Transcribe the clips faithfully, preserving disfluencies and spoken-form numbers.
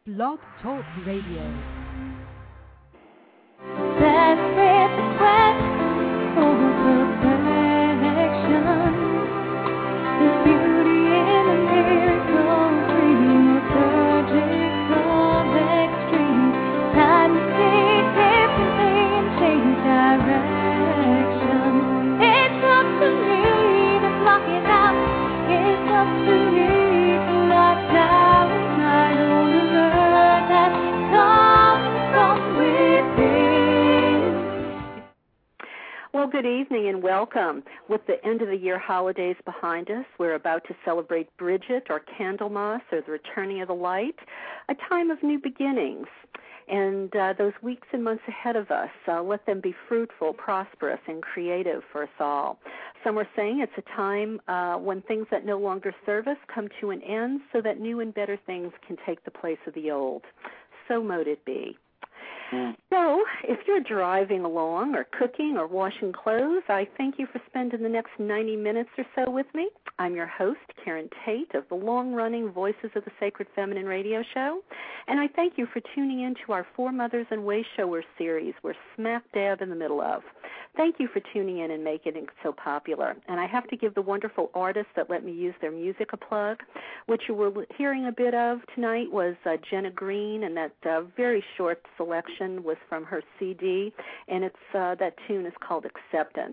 Blog Talk Radio. Desperate quest for perfection. There's beauty in the miracle dream, a surgical extreme. Time to see differently and change direction. It's up to me to block it out. It's up to me to knock down my own alert that comes from within. Well, good evening and welcome. With the end of the year holidays behind us, we're about to celebrate Bridget or Candlemas or the returning of the light, a time of new beginnings. And uh, those weeks and months ahead of us, uh, let them be fruitful, prosperous, and creative for us all. Some are saying it's a time uh, when things that no longer serve us come to an end so that new and better things can take the place of the old. So mote it be. So, if you're driving along or cooking or washing clothes, I thank you for spending the next ninety minutes or so with me. I'm your host, Karen Tate, of the long-running Voices of the Sacred Feminine radio show, and I thank you for tuning in to our Four Mothers and Way Showers series we're smack dab in the middle of. Thank you for tuning in and making it so popular. And I have to give the wonderful artists that let me use their music a plug. What you were hearing a bit of tonight was uh, Jenna Green, and that uh, very short selection was from her C D, and it's uh, that tune is called Acceptance.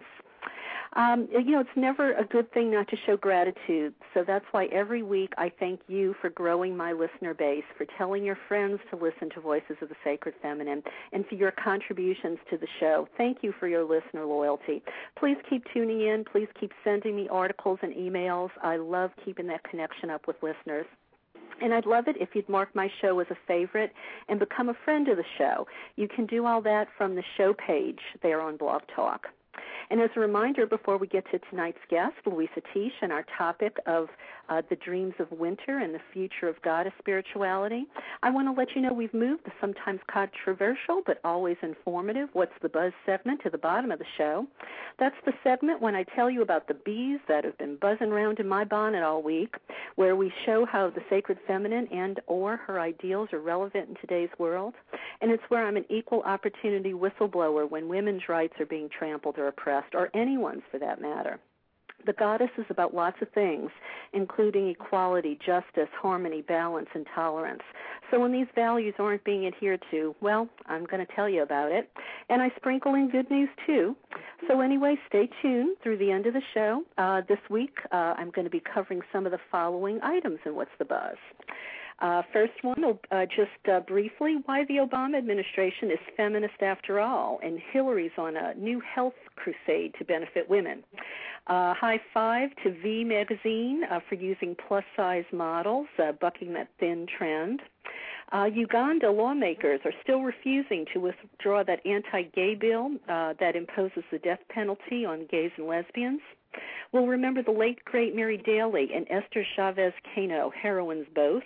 Um, you know, it's never a good thing not to show gratitude, so that's why every week I thank you for growing my listener base, for telling your friends to listen to Voices of the Sacred Feminine, and for your contributions to the show. Thank you for your listener loyalty. Please keep tuning in. Please keep sending me articles and emails. I love keeping that connection up with listeners. And I'd love it if you'd mark my show as a favorite and become a friend of the show. You can do all that from the show page there on Blog Talk. And as a reminder, before we get to tonight's guest, Louisa Tish, and our topic of uh, the dreams of winter and the future of goddess spirituality, I want to let you know we've moved the sometimes controversial but always informative What's the Buzz segment to the bottom of the show. That's the segment when I tell you about the bees that have been buzzing around in my bonnet all week, where we show how the sacred feminine and or her ideals are relevant in today's world. And it's where I'm an equal opportunity whistleblower when women's rights are being trampled or oppressed, or anyone's for that matter. The goddess is about lots of things, including equality, justice, harmony, balance, and tolerance. So when these values aren't being adhered to, well, I'm going to tell you about it. And I sprinkle in good news, too. So anyway, stay tuned through the end of the show. Uh, this week, uh, I'm going to be covering some of the following items in What's the Buzz. Uh, first one, uh, just uh, briefly, why the Obama administration is feminist after all, and Hillary's on a new health crusade to benefit women. Uh, high five to V Magazine uh, for using plus-size models, uh, bucking that thin trend. Uh, Uganda lawmakers are still refusing to withdraw that anti-gay bill uh, that imposes the death penalty on gays and lesbians. We'll remember the late, great Mary Daly and Esther Chavez Cano, heroines both.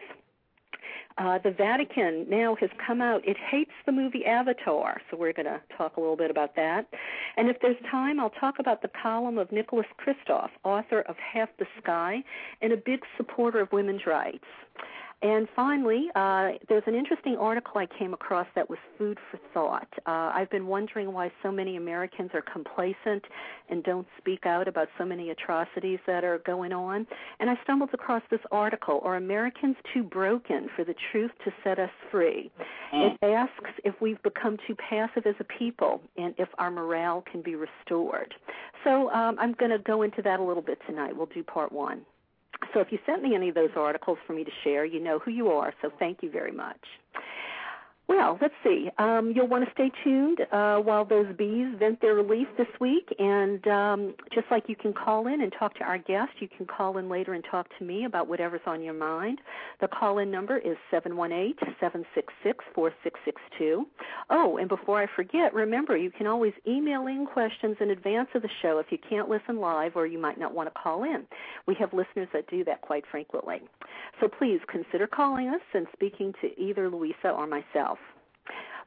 Uh, the Vatican now has come out. It hates the movie Avatar, so we're going to talk a little bit about that. And if there's time, I'll talk about the column of Nicholas Kristof, author of Half the Sky and a big supporter of women's rights. And finally, uh, there's an interesting article I came across that was food for thought. Uh, I've been wondering why so many Americans are complacent and don't speak out about so many atrocities that are going on. And I stumbled across this article, Are Americans Too Broken for the Truth to Set Us Free? It asks if we've become too passive as a people and if our morale can be restored. So um, I'm going to go into that a little bit tonight. We'll do part one. So if you sent me any of those articles for me to share, you know who you are, so thank you very much. Well, let's see. Um, you'll want to stay tuned uh, while those bees vent their relief this week. And um, just like you can call in and talk to our guest, you can call in later and talk to me about whatever's on your mind. The call-in number is seven one eight, seven six six, four six six two. Oh, and before I forget, remember, you can always email in questions in advance of the show if you can't listen live or you might not want to call in. We have listeners that do that quite frequently. So please consider calling us and speaking to either Louisa or myself.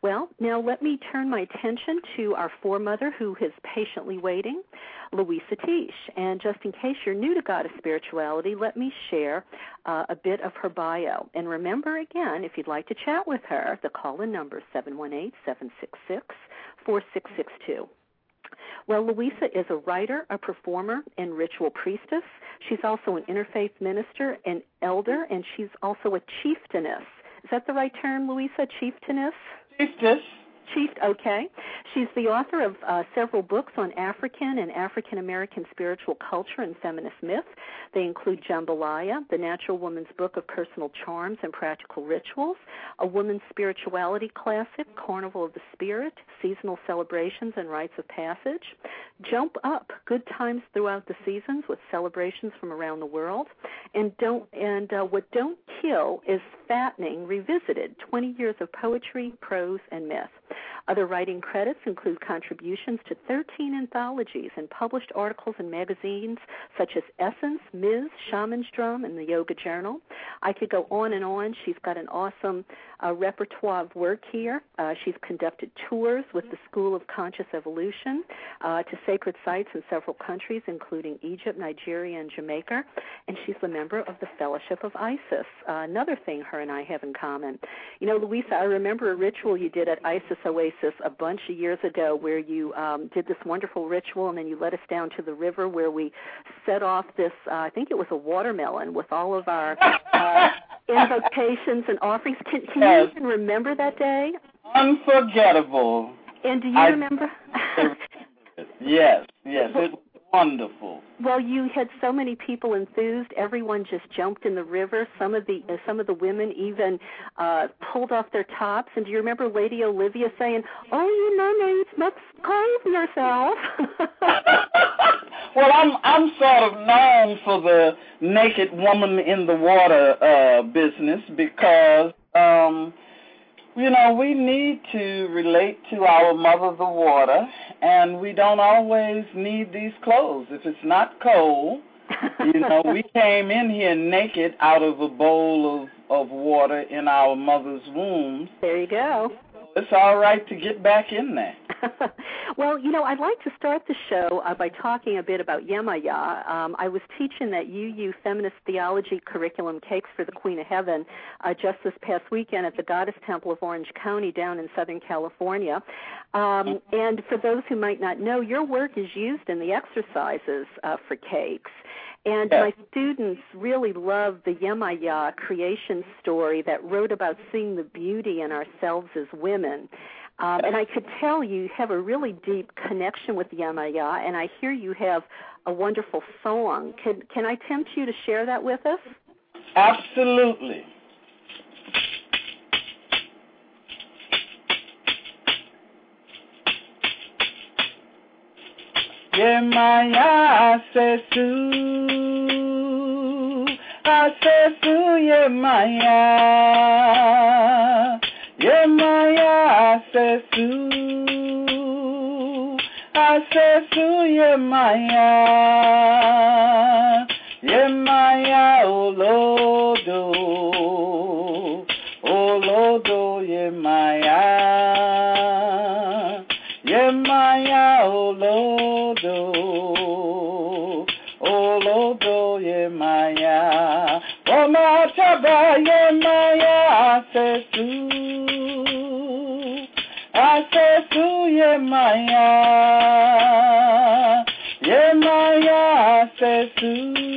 Well, now let me turn my attention to our foremother who is patiently waiting, Louisa Tish. And just in case you're new to Goddess Spirituality, let me share uh, a bit of her bio. And remember, again, if you'd like to chat with her, the call-in number is seven one eight, seven six six, four six six two. Well, Louisa is a writer, a performer, and ritual priestess. She's also an interfaith minister, an elder, and she's also a chieftainess. Is that the right term, Louisa? Chieftainess? Chiefess. Chief, okay. She's the author of uh, several books on African and African-American spiritual culture and feminist myth. They include Jambalaya, The Natural Woman's Book of Personal Charms and Practical Rituals, A Woman's Spirituality Classic, Carnival of the Spirit, Seasonal Celebrations and Rites of Passage, Jump Up, Good Times Throughout the Seasons with Celebrations from Around the World, and don't and uh, What Don't Kill is Fattening Revisited, twenty years of Poetry, Prose, and Myth. Other writing credits include contributions to thirteen anthologies and published articles in magazines such as Essence, Miz, Shaman's Drum, and the Yoga Journal. I could go on and on. She's got an awesome uh, repertoire of work here. Uh, she's conducted tours with the School of Conscious Evolution uh, to sacred sites in several countries, including Egypt, Nigeria, and Jamaica. And she's a member of the Fellowship of Isis, uh, another thing her and I have in common. You know, Louisa, I remember a ritual you did at Isis Oasis a bunch of years ago where you um, did this wonderful ritual, and then you led us down to the river where we set off this, uh, I think it was a watermelon with all of our uh, invocations and offerings. Can, can yes. you even remember that day? Unforgettable. And do you I remember? yes, yes, it was wonderful. Well, you had so many people enthused. Everyone just jumped in the river. Some of the uh, some of the women even uh, pulled off their tops. And do you remember Lady Olivia saying, "Oh, you mermaids must clothe yourself"? Well, I'm I'm sort of known for the naked woman in the water uh, business because. Um, You know, we need to relate to our mother, the water, and we don't always need these clothes. If it's not cold, you know, we came in here naked out of a bowl of, of water in our mother's womb. There you go. It's all right to get back in there. Well, you know, I'd like to start the show uh, by talking a bit about Yemaya. Um, I was teaching that U U Feminist Theology Curriculum Cakes for the Queen of Heaven uh, just this past weekend at the Goddess Temple of Orange County down in Southern California. Um, and for those who might not know, your work is used in the exercises uh, for cakes. And yes. my students really love the Yemaya creation story that wrote about seeing the beauty in ourselves as women. Um, and I could tell you have a really deep connection with Yemaya, and I hear you have a wonderful song. Can, can I tempt you to share that with us? Absolutely. Yemaya sesu, asesu Yemaya, Yemaya sesu, asesu Yemaya, Yemaya olodo, olodo Yemaya, Yemaya olodo, olodo Yemaya, Omataba Yemaya asesu, asesu Yemaya, Yemaya asesu,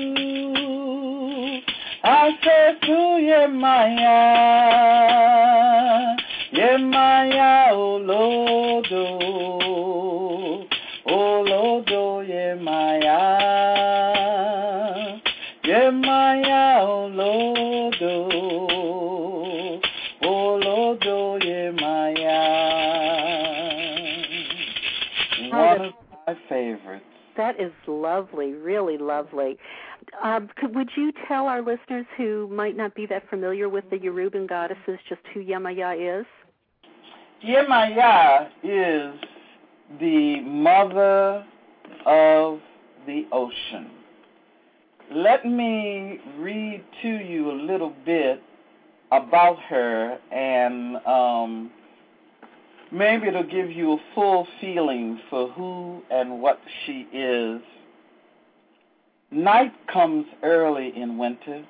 asesu Yemaya, Yemaya olodo, olodo Yemaya, Yemaya olodo, olodo Yemaya. One of my favorites. That is lovely, really lovely. Um, could, would you tell our listeners who might not be that familiar with the Yoruban goddesses just who Yemaya is? Yemaya is the mother of the ocean. Let me read to you a little bit about her and um, maybe it'll give you a full feeling for who and what she is. Night comes early in winter.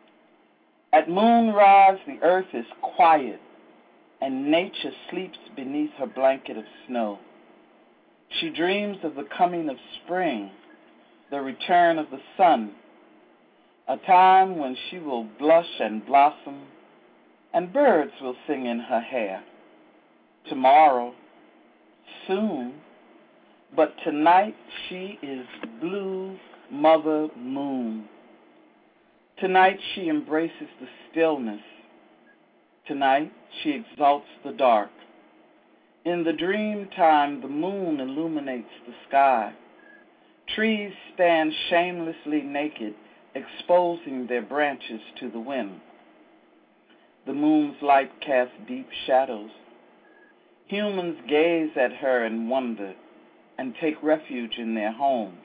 At moonrise, the earth is quiet, and nature sleeps beneath her blanket of snow. She dreams of the coming of spring, the return of the sun, a time when she will blush and blossom, and birds will sing in her hair. Tomorrow, soon, but tonight she is blue Mother Moon. Tonight she embraces the stillness. Tonight she exalts the dark. In the dream time, the moon illuminates the sky. Trees stand shamelessly naked, exposing their branches to the wind. The moon's light casts deep shadows. Humans gaze at her in wonder and take refuge in their homes.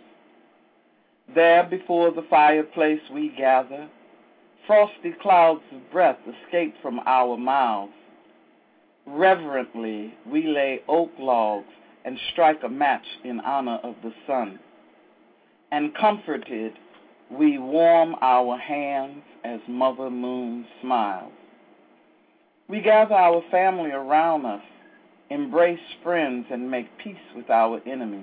There before the fireplace we gather. Frosty clouds of breath escape from our mouths. Reverently, we lay oak logs and strike a match in honor of the sun. And comforted, we warm our hands as Mother Moon smiles. We gather our family around us, embrace friends, and make peace with our enemies.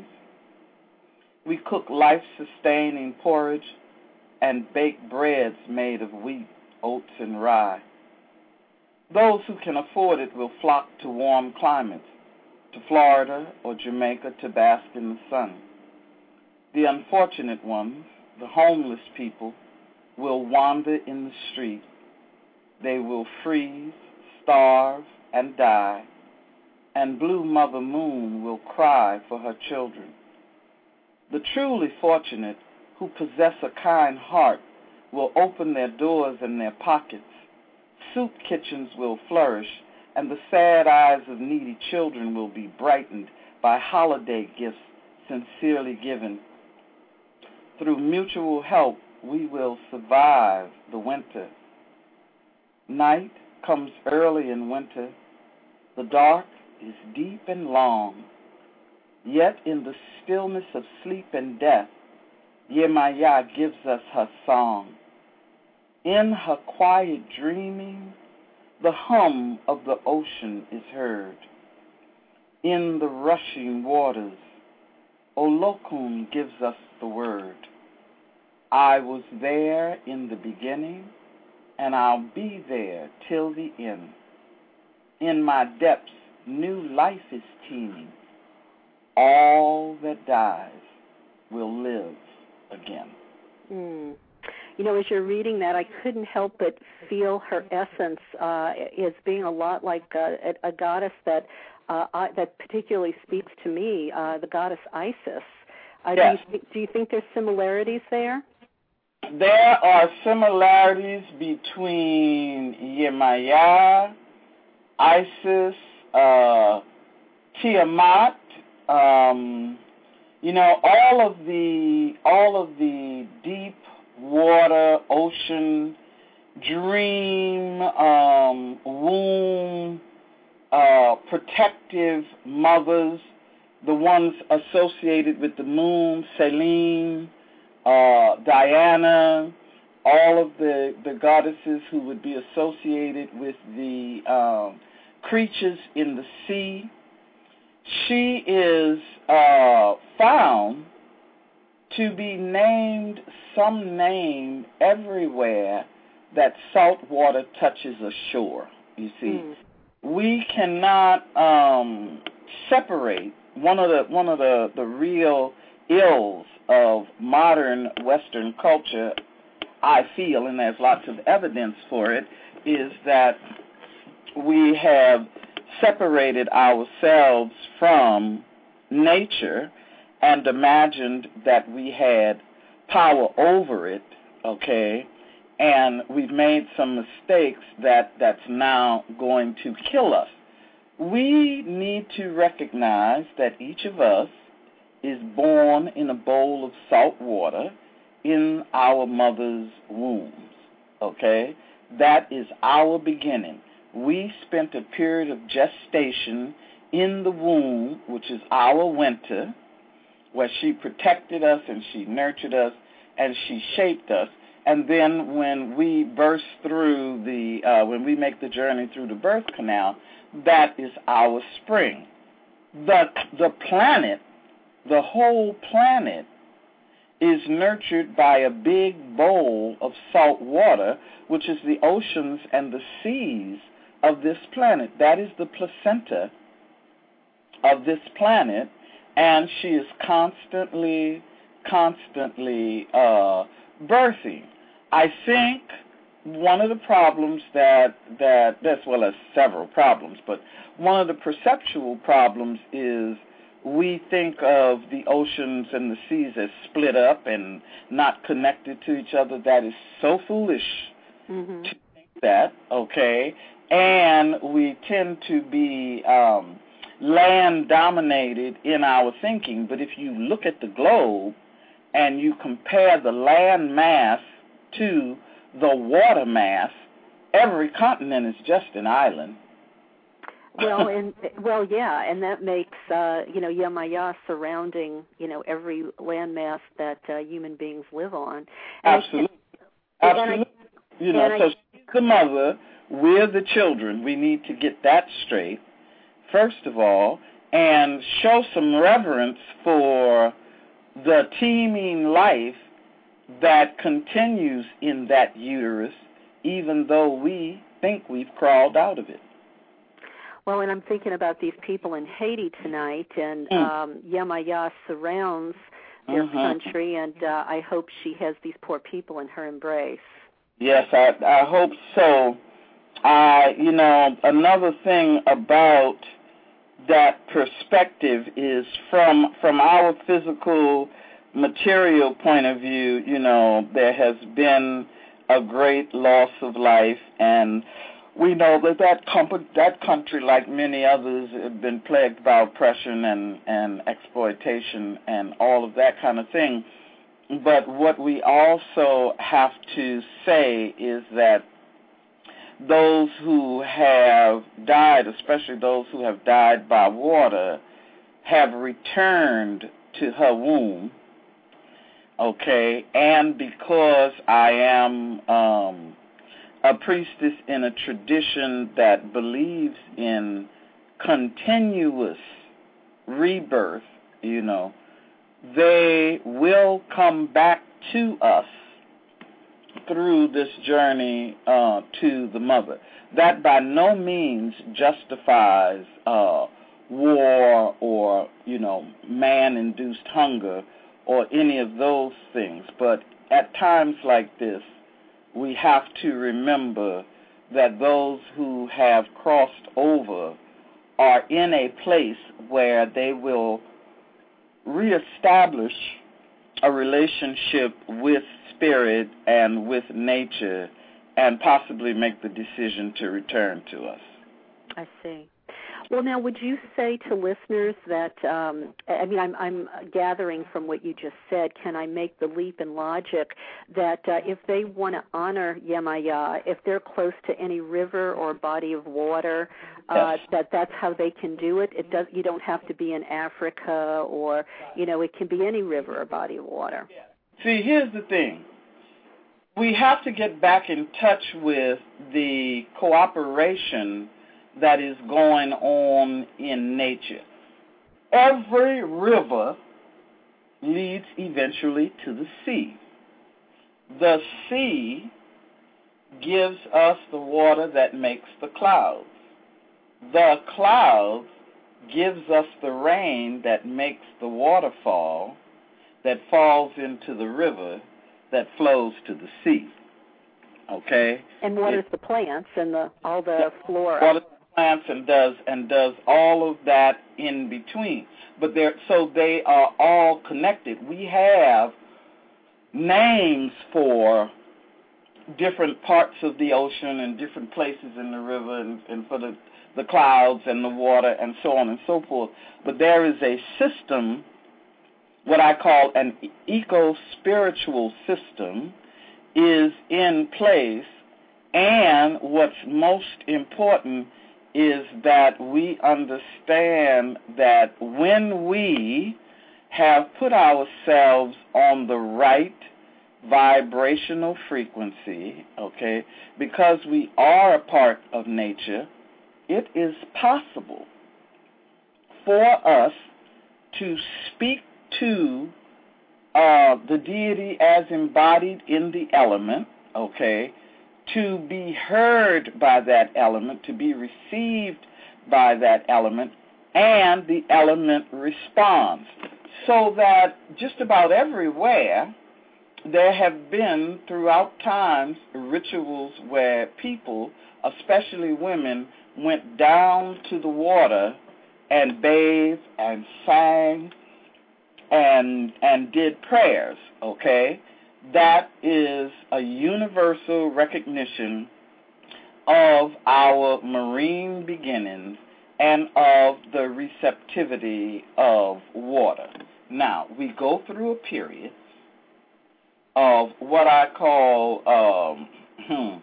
We cook life-sustaining porridge and bake breads made of wheat, oats, and rye. Those who can afford it will flock to warm climates, to Florida or Jamaica to bask in the sun. The unfortunate ones, the homeless people, will wander in the street. They will freeze, starve, and die, and Blue Mother Moon will cry for her children. The truly fortunate who possess a kind heart will open their doors and their pockets. Soup kitchens will flourish, and the sad eyes of needy children will be brightened by holiday gifts sincerely given. Through mutual help, we will survive the winter. Night comes early in winter. The dark is deep and long. Yet in the stillness of sleep and death, Yemaya gives us her song. In her quiet dreaming, the hum of the ocean is heard. In the rushing waters, Olokun gives us the word. I was there in the beginning, and I'll be there till the end. In my depths, new life is teeming. All that dies will live again. Mm. You know, as you're reading that, I couldn't help but feel her essence uh, as being a lot like uh, a, a goddess that uh, I, that particularly speaks to me, uh, the goddess Isis. Uh, yes. do, you, do you think there's similarities there? There are similarities between Yemaya, Isis, uh, Tiamat. Um, you know, all of the all of the deep water, ocean, dream, um, womb, uh, protective mothers, the ones associated with the moon, Selene, uh, Diana, all of the, the goddesses who would be associated with the um, creatures in the sea. She is uh, found to be named some name everywhere that salt water touches a shore, you see. Mm. We cannot um, separate one of the one of the, the real ills of modern Western culture, I feel, and there's lots of evidence for it, is that we have separated ourselves from nature and imagined that we had power over it, okay, and we've made some mistakes that, that's now going to kill us. We need to recognize that each of us is born in a bowl of salt water in our mother's wombs, okay? That is our beginning. We spent a period of gestation in the womb, which is our winter, where she protected us and she nurtured us and she shaped us. And then when we burst through the, uh, when we make the journey through the birth canal, that is our spring. The, the planet, the whole planet, is nurtured by a big bowl of salt water, which is the oceans and the seas of this planet. That is the placenta of this planet, and she is constantly, constantly uh, birthing. I think one of the problems that, that, as well as several problems, but one of the perceptual problems is we think of the oceans and the seas as split up and not connected to each other. That is so foolish mm-hmm. to think that, okay? And we tend to be um, land-dominated in our thinking. But if you look at the globe and you compare the land mass to the water mass, every continent is just an island. Well, and well, yeah, and that makes uh, you know Yemaya surrounding you know every landmass that uh, human beings live on. And Absolutely, I, absolutely. I, you know, so I, she's the mother, we're the children. We need to get that straight first of all, and show some reverence for the teeming life that continues in that uterus, even though we think we've crawled out of it. Well, and I'm thinking about these people in Haiti tonight, and mm. um, Yemaya surrounds their mm-hmm. country, and uh, I hope she has these poor people in her embrace. Yes, I, I hope so. I, you know, another thing about that perspective is from from our physical, material point of view, you know, there has been a great loss of life, and we know that that, comp- that country, like many others, have been plagued by oppression and, and exploitation and all of that kind of thing. But what we also have to say is that those who have died, especially those who have died by water, have returned to her womb, okay? And because I am um, a priestess in a tradition that believes in continuous rebirth, you know, they will come back to us through this journey uh, to the mother. That by no means justifies uh, war or, you know, man-induced hunger or any of those things. But at times like this, we have to remember that those who have crossed over are in a place where they will reestablish a relationship with spirit and with nature and possibly make the decision to return to us. I see. Well, now, would you say to listeners that, um, I mean, I'm, I'm gathering from what you just said, can I make the leap in logic that uh, if they want to honor Yemaya, if they're close to any river or body of water, uh, yes. that that's how they can do it? It does. You don't have to be in Africa or, you know, it can be any river or body of water. See, here's the thing. We have to get back in touch with the cooperation that is going on in nature. Every river leads eventually to the sea. The sea gives us the water that makes the clouds. The clouds gives us the rain that makes the waterfall that falls into the river that flows to the sea. Okay? And waters it, the plants and the all the flora. Waters the plants and does and does all of that in between. But they're so they are all connected. We have names for different parts of the ocean and different places in the river and, and for the, the clouds and the water and so on and so forth. But there is a system, what I call an eco-spiritual system, is in place, and what's most important is that we understand that when we have put ourselves on the right vibrational frequency, okay, because we are a part of nature, it is possible for us to speak to uh, the deity as embodied in the element, okay, to be heard by that element, to be received by that element, and the element responds. So that just about everywhere there have been throughout times rituals where people, especially women, went down to the water and bathed and sang and and did prayers, okay? That is a universal recognition of our marine beginnings and of the receptivity of water. Now, we go through a period of what I call um, hmm,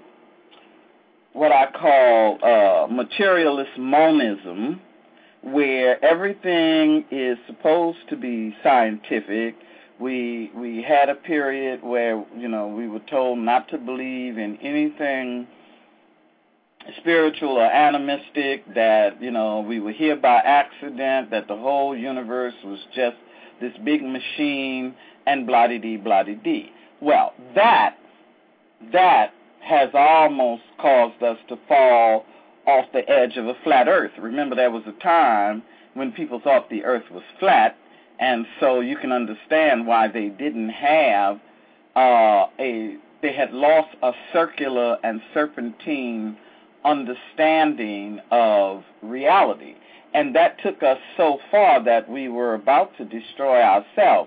what I call uh, materialist monism, where everything is supposed to be scientific. We we had a period where, you know, we were told not to believe in anything spiritual or animistic, that, you know, we were here by accident, that the whole universe was just this big machine, and blah-de-dee, blah-de-dee. Well, that, that has almost caused us to fall off the edge of a flat earth. Remember, there was a time when people thought the earth was flat, and so you can understand why they didn't have uh, a, they had lost a circular and serpentine understanding of reality. And that took us so far that we were about to destroy ourselves.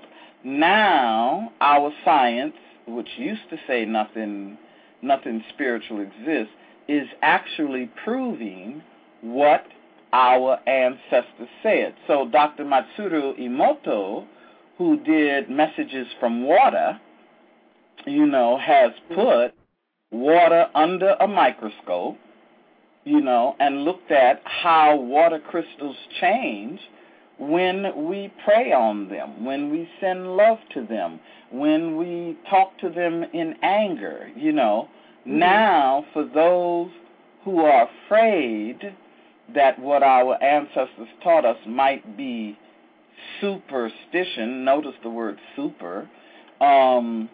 Now, our science, which used to say nothing, nothing spiritual exists, is actually proving what our ancestors said. So Doctor Matsuru Emoto, who did Messages from Water, you know, has put water under a microscope, you know, and looked at how water crystals change when we pray on them, when we send love to them, when we talk to them in anger, you know. Mm-hmm. Now, for those who are afraid that what our ancestors taught us might be superstition, notice the word super, um,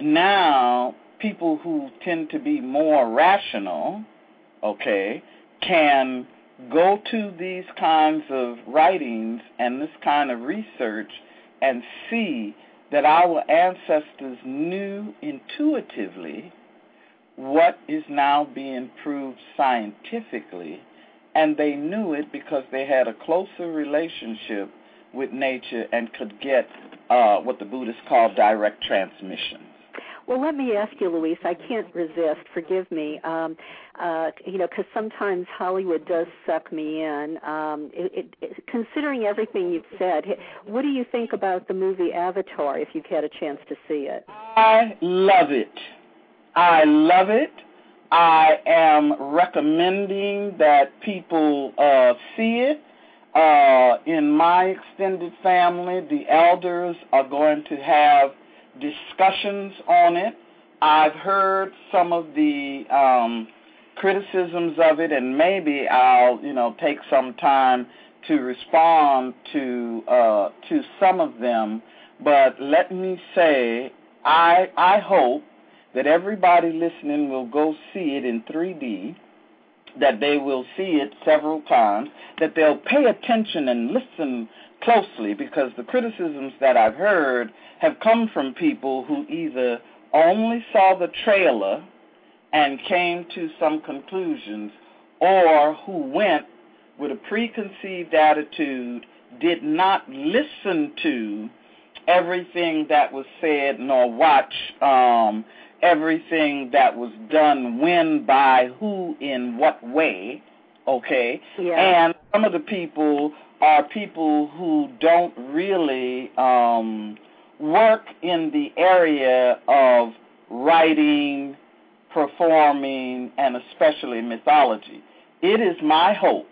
now people who tend to be more rational, okay, can go to these kinds of writings and this kind of research and see that our ancestors knew intuitively what is now being proved scientifically, and they knew it because they had a closer relationship with nature and could get uh, what the Buddhists call direct transmission. Well, let me ask you, Luis, I can't resist, forgive me, um, uh, you know, because sometimes Hollywood does suck me in. Um, it, it, considering everything you've said, what do you think about the movie Avatar, if you've had a chance to see it? I love it. I love it. I am recommending that people uh, see it. Uh, in my extended family, the elders are going to have discussions on it. I've heard some of the um, criticisms of it, and maybe I'll, you know, take some time to respond to uh, to some of them. But let me say, I I hope that everybody listening will go see it in three D, that they will see it several times, that they'll pay attention and listen closely, because the criticisms that I've heard have come from people who either only saw the trailer and came to some conclusions, or who went with a preconceived attitude, did not listen to everything that was said, nor watch um, everything that was done, when, by, who, in what way, okay? Yeah. And some of the people are people who don't really um, work in the area of writing, performing, and especially mythology. it is my hope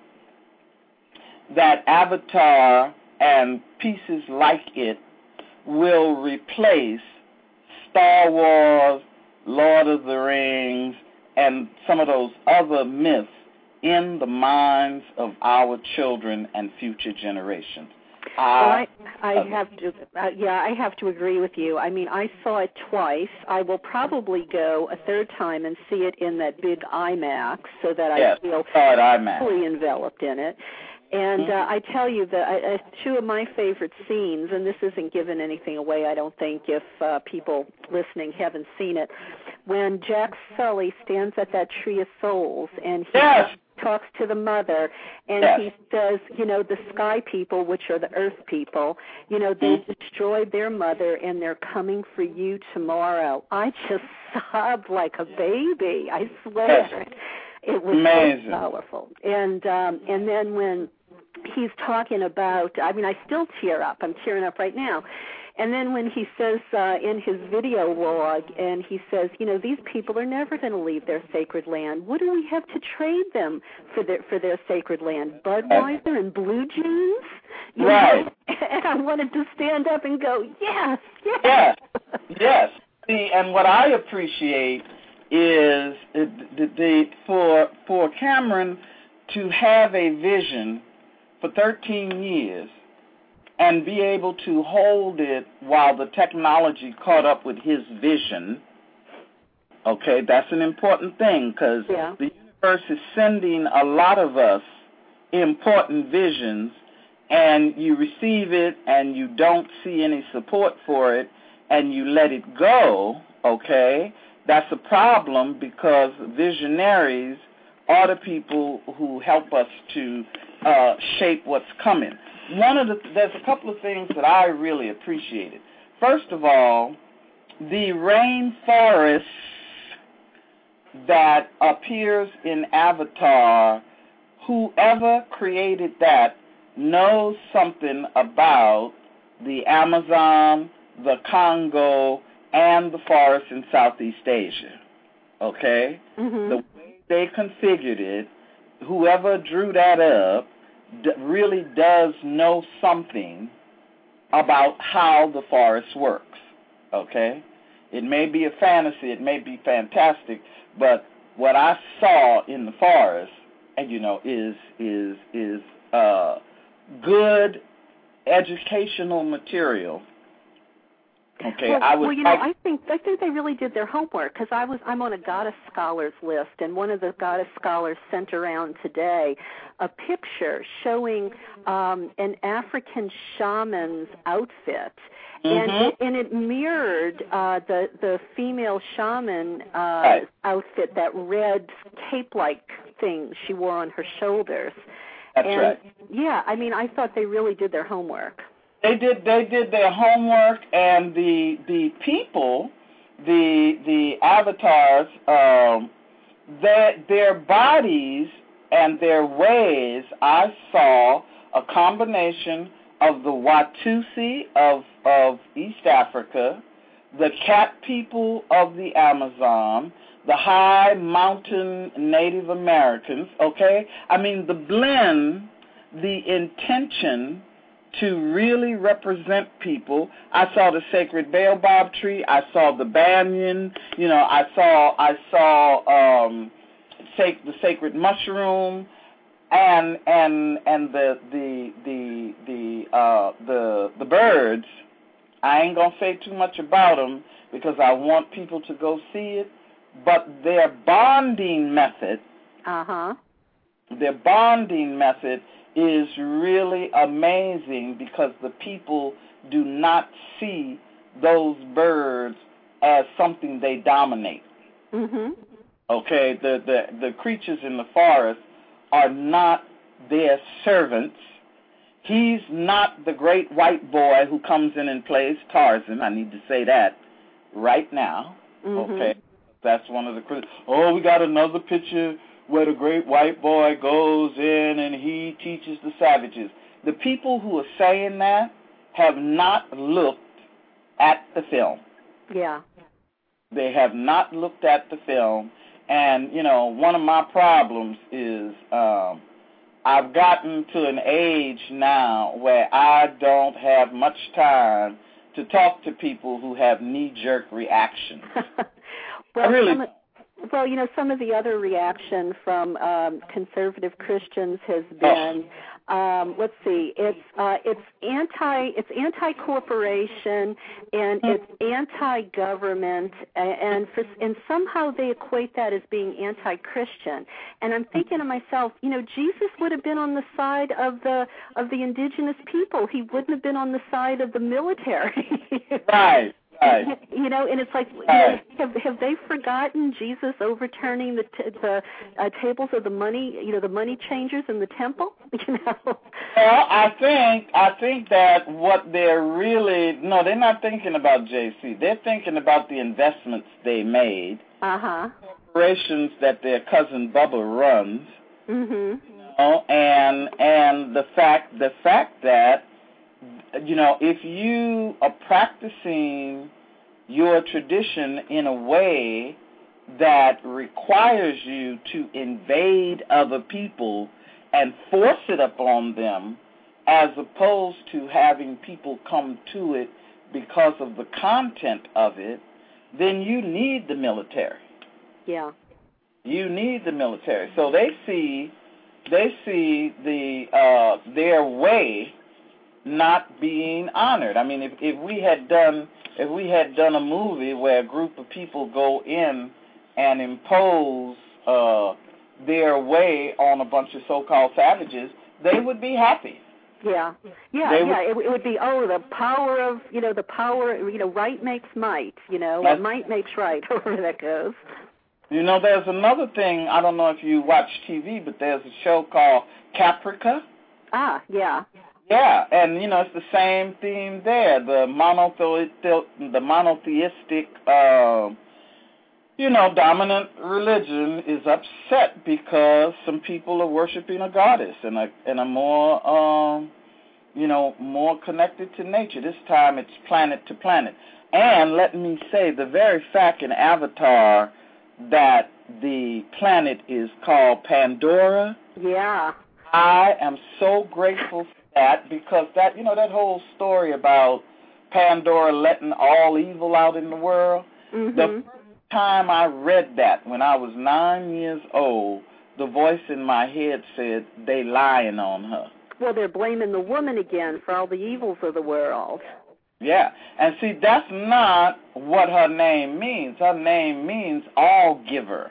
that Avatar and pieces like it will replace Star Wars, Lord of the Rings, and some of those other myths in the minds of our children and future generations. Well, I, I have to, uh, yeah, I have to agree with you. I mean, I saw it twice. I will probably go a third time and see it in that big IMAX so that yes, I feel saw it IMAX. fully enveloped in it. And uh, I tell you that uh, two of my favorite scenes, and this isn't giving anything away, I don't think, if uh, people listening haven't seen it, when Jack Sully stands at that Tree of Souls and he yes. talks to the mother, and yes. he says, you know, the sky people, which are the earth people, you know, they mm-hmm. destroyed their mother, and they're coming for you tomorrow. I just sobbed like a baby, I swear. Yes. It was amazing. So powerful. And um, and then when he's talking about, I mean, I still tear up. I'm tearing up right now. And then when he says uh, in his video log, and he says, you know, these people are never going to leave their sacred land. What do we have to trade them for their for their sacred land? Budweiser and blue jeans? You right. know? And I wanted to stand up and go, yes, yes. Yes, yes. See, and what I appreciate is the, the, the for for Cameron to have a vision for thirteen years and be able to hold it while the technology caught up with his vision. Okay, that's an important thing because yeah. the universe is sending a lot of us important visions, and you receive it and you don't see any support for it and you let it go, okay? That's a problem because visionaries are the people who help us to uh, shape what's coming. One of the there's a couple of things that I really appreciated. First of all, the rainforest that appears in Avatar, whoever created that knows something about the Amazon, the Congo, and the forest in Southeast Asia. Okay? Mm-hmm. The way they configured it, whoever drew that up d- really does know something about how the forest works. Okay? It may be a fantasy, it may be fantastic, but what I saw in the forest, and you know, is is is uh, good educational material. Okay, well, I would. Well, you know, I, I think I think they really did their homework because I was I'm on a Goddess Scholars list, and one of the Goddess Scholars sent around today a picture showing um, an African shaman's outfit, mm-hmm. and it, and it mirrored uh, the the female shaman uh, right. outfit, that red cape-like thing she wore on her shoulders. That's and, right. Yeah, I mean, I thought they really did their homework. They did. They did their homework, and the the people, the the avatars, um, their their bodies and their ways. I saw a combination of the Watusi of of East Africa, the Cat people of the Amazon, the high mountain Native Americans. Okay, I mean the blend, the intention to really represent people. I saw the sacred baobab tree. I saw the banyan. You know, I saw I saw um, sac- the sacred mushroom, and and and the the the the uh, the the birds. I ain't gonna say too much about them because I want people to go see it. But their bonding method. Uh huh. Their bonding method is really amazing because the people do not see those birds as something they dominate. Mm-hmm. Okay, the, the, the creatures in the forest are not their servants. He's not the great white boy who comes in and plays Tarzan. I need to say that right now. Mm-hmm. Okay, that's one of the critics. Oh, we got another picture where the great white boy goes in and he teaches the savages. The people who are saying that have not looked at the film. Yeah. They have not looked at the film, And, you know, one of my problems is um, I've gotten to an age now where I don't have much time to talk to people who have knee-jerk reactions. well, I really some of, well, you know, some of the other reaction from um, conservative Christians has been, oh. um, let's see, it's uh, it's anti it's anti-corporation and it's anti-government, and for, and somehow they equate that as being anti-Christian. And I'm thinking to myself, you know, Jesus would have been on the side of the of the indigenous people. He wouldn't have been on the side of the military. Right. Right. You know, and it's like, right. you know, have have they forgotten Jesus overturning the t- the uh, tables of the money, you know, the money changers in the temple? You know. Well, I think I think that what they're really no, they're not thinking about J C. They're thinking about the investments they made. Uh huh. Corporations that their cousin Bubba runs. Mhm. You know, and and the fact the fact that. You know, if you are practicing your tradition in a way that requires you to invade other people and force it upon them, as opposed to having people come to it because of the content of it, then you need the military. Yeah. You need the military. So they see, they see the uh, their way not being honored. I mean, if, if we had done if we had done a movie where a group of people go in and impose uh, their way on a bunch of so-called savages, they would be happy. Yeah, yeah, they yeah. Would, it, it would be oh, the power of you know the power you know right makes might. You know, or might makes right. However that goes. You know, there's another thing. I don't know if you watch T V, but there's a show called Caprica. Ah, yeah. Yeah, and, you know, it's the same theme there. The, monothe- the monotheistic, uh, you know, dominant religion is upset because some people are worshiping a goddess and a, and a more, um, you know, more connected to nature. This time it's planet to planet. And let me say, the very fact in Avatar that the planet is called Pandora. Yeah. I am so grateful for that, because that, you know, that whole story about Pandora letting all evil out in the world, mm-hmm. the first time I read that when I was nine years old, the voice in my head said, they lying on her. Well, they're blaming the woman again for all the evils of the world. Yeah, and see, that's not what her name means. Her name means all giver.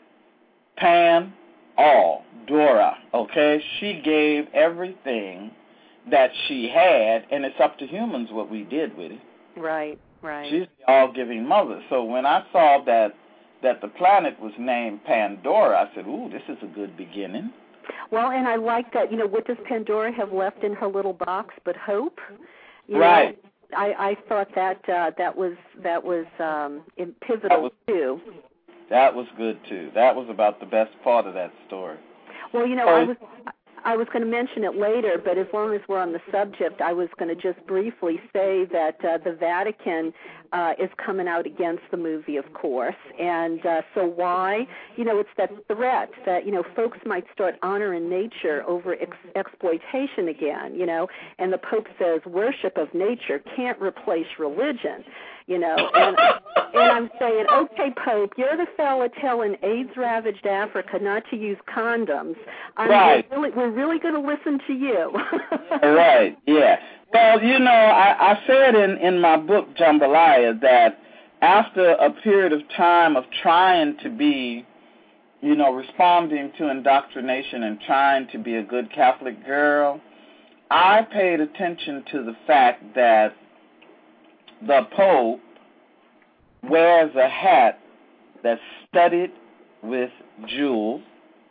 Pan, all, Dora, okay? She gave everything that she had, and it's up to humans what we did with it. Right, right. She's the all-giving mother. So when I saw that that the planet was named Pandora, I said, ooh, this is a good beginning. Well, and I like that, you know, what does Pandora have left in her little box but hope? You right. know, I, I thought that uh, that was that was um, pivotal, was, too. That was good, too. That was about the best part of that story. Well, you know, I was I was going to mention it later, but as long as we're on the subject, I was going to just briefly say that uh, the Vatican uh, is coming out against the movie, of course. And uh, so why? You know, it's that threat that, you know, folks might start honoring nature over ex- exploitation again, you know. And the Pope says worship of nature can't replace religion. You know, and, and I'm saying, okay, Pope, you're the fella telling AIDS-ravaged Africa not to use condoms. I mean, right. We're really, we're really going to listen to you. Right, yeah. Well, you know, I, I said in, in my book, Jambalaya, that after a period of time of trying to be, you know, responding to indoctrination and trying to be a good Catholic girl, I paid attention to the fact that the Pope wears a hat that's studded with jewels.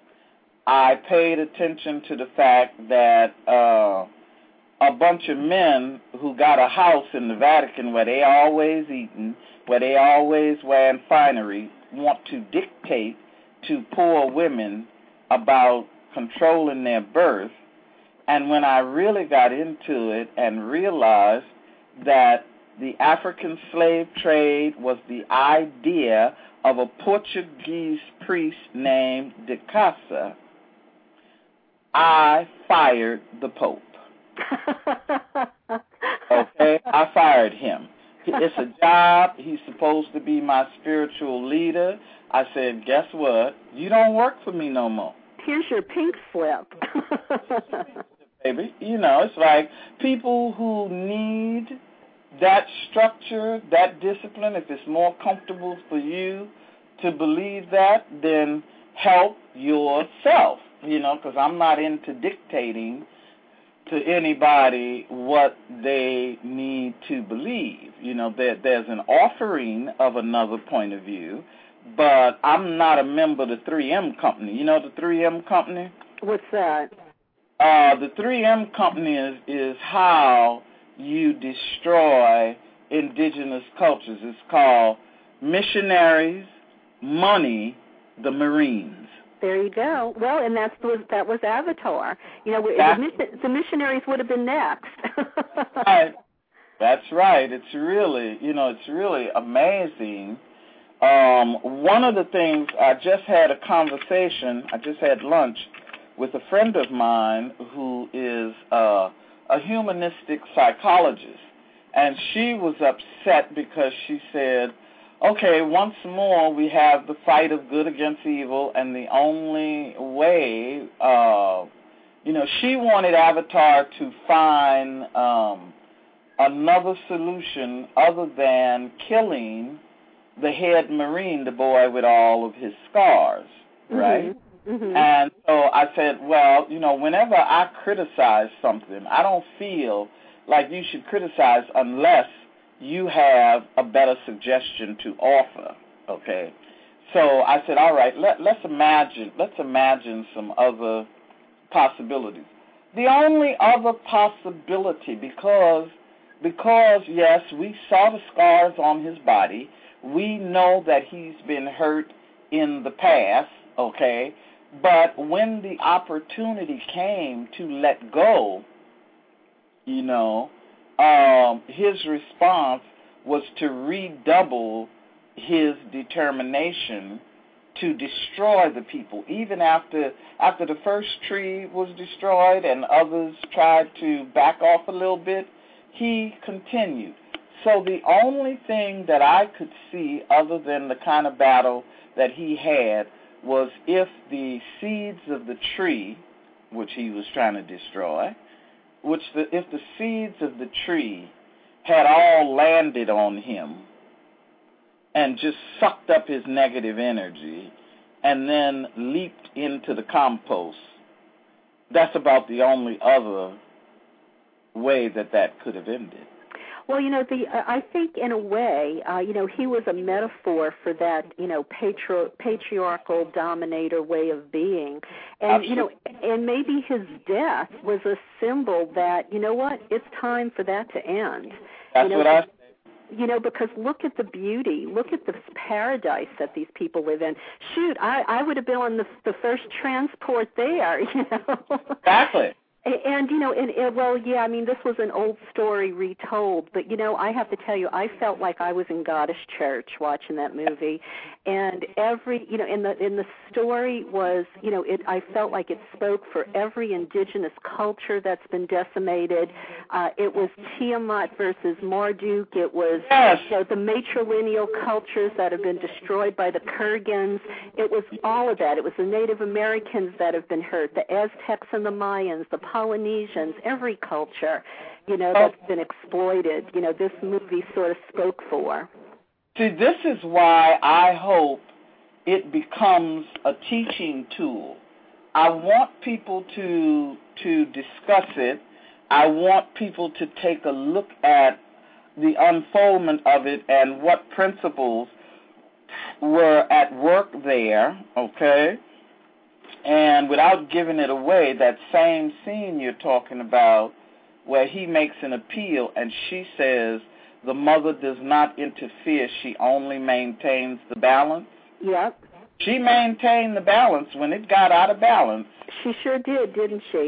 I paid attention to the fact that uh, a bunch of men who got a house in the Vatican where they always eating, where they always wearing finery, want to dictate to poor women about controlling their birth. And when I really got into it and realized that the African slave trade was the idea of a Portuguese priest named De Casa, I fired the Pope. Okay, I fired him. It's a job. He's supposed to be my spiritual leader. I said, guess what? You don't work for me no more. Here's your pink slip. Baby, you know, it's like people who need that structure, that discipline, if it's more comfortable for you to believe that, then help yourself, you know, because I'm not into dictating to anybody what they need to believe. You know, there, there's an offering of another point of view, but I'm not a member of the three M Company. You know the three M Company? What's that? Uh, the three M Company is, is how you destroy indigenous cultures. It's called Missionaries, Money, the Marines. There you go. Well, and that's was that was Avatar. You know, That's, the, the missionaries would have been next. right. That's right. It's really, you know, it's really amazing. Um, one of the things, I just had a conversation, I just had lunch with a friend of mine who is uh, a humanistic psychologist, and she was upset because she said, okay, once more we have the fight of good against evil, and the only way, uh, you know, she wanted Avatar to find um, another solution other than killing the head Marine, the boy with all of his scars, right? Mm-hmm. Mm-hmm. And so I said, well, you know, whenever I criticize something, I don't feel like you should criticize unless you have a better suggestion to offer, okay? So I said, all right, let, let's imagine, let's imagine some other possibilities. The only other possibility, because, because yes, we saw the scars on his body, we know that he's been hurt in the past, okay? But when the opportunity came to let go, you know, um, his response was to redouble his determination to destroy the people. Even after after the first tree was destroyed and others tried to back off a little bit, he continued. So the only thing that I could see other than the kind of battle that he had was if the seeds of the tree, which he was trying to destroy, which the, if the seeds of the tree had all landed on him and just sucked up his negative energy and then leaped into the compost, that's about the only other way that that could have ended. Well, you know, the uh, I think in a way, uh, you know, he was a metaphor for that, you know, patri- patriarchal dominator way of being. And, Absolutely. you know, and maybe his death was a symbol that, you know what, it's time for that to end. That's you know, what I You know, because look at the beauty, look at the paradise that these people live in. Shoot, I, I would have been on the, the first transport there, you know. Exactly. And, you know, and, and, well, yeah, I mean, this was an old story retold, but, you know, I have to tell you, I felt like I was in Goddess Church watching that movie, and every, you know, in the in the story was, you know, it. I felt like it spoke for every indigenous culture that's been decimated. Uh, it was Tiamat versus Marduk. It was, yes. you know, the matrilineal cultures that have been destroyed by the Kurgans. It was all of that. It was the Native Americans that have been hurt, the Aztecs and the Mayans, the Polynesians, every culture, you know, that's been exploited. You know, this movie sort of spoke for. See, this is why I hope it becomes a teaching tool. I want people to to discuss it. I want people to take a look at the unfoldment of it and what principles were at work there, okay? And without giving it away, that same scene you're talking about where he makes an appeal and she says the mother does not interfere, she only maintains the balance. Yep. She maintained the balance when it got out of balance. She sure did, didn't she?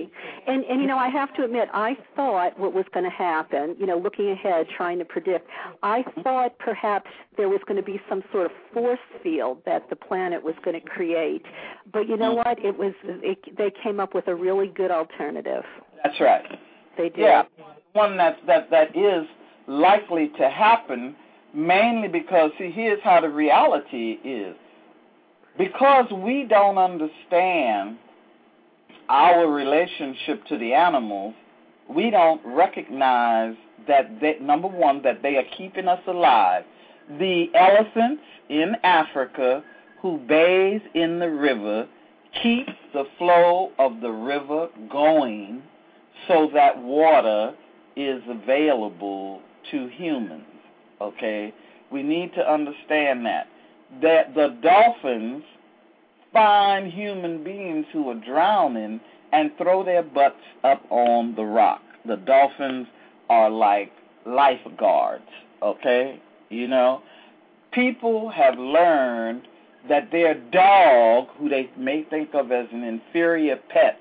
And, and, you know, I have to admit, I thought what was going to happen, you know, looking ahead, trying to predict, I thought perhaps there was going to be some sort of force field that the planet was going to create. But you know what? It was it, they came up with a really good alternative. That's right. They did. Yeah, one that, that, that is likely to happen, mainly because, see, here's how the reality is. Because we don't understand our relationship to the animals, we don't recognize that, they, number one, that they are keeping us alive. The elephants in Africa who bathe in the river keep the flow of the river going so that water is available to humans, okay? We need to understand that. That the dolphins find human beings who are drowning and throw their butts up on the rock. The dolphins are like lifeguards, okay? You know, people have learned that their dog, who they may think of as an inferior pet,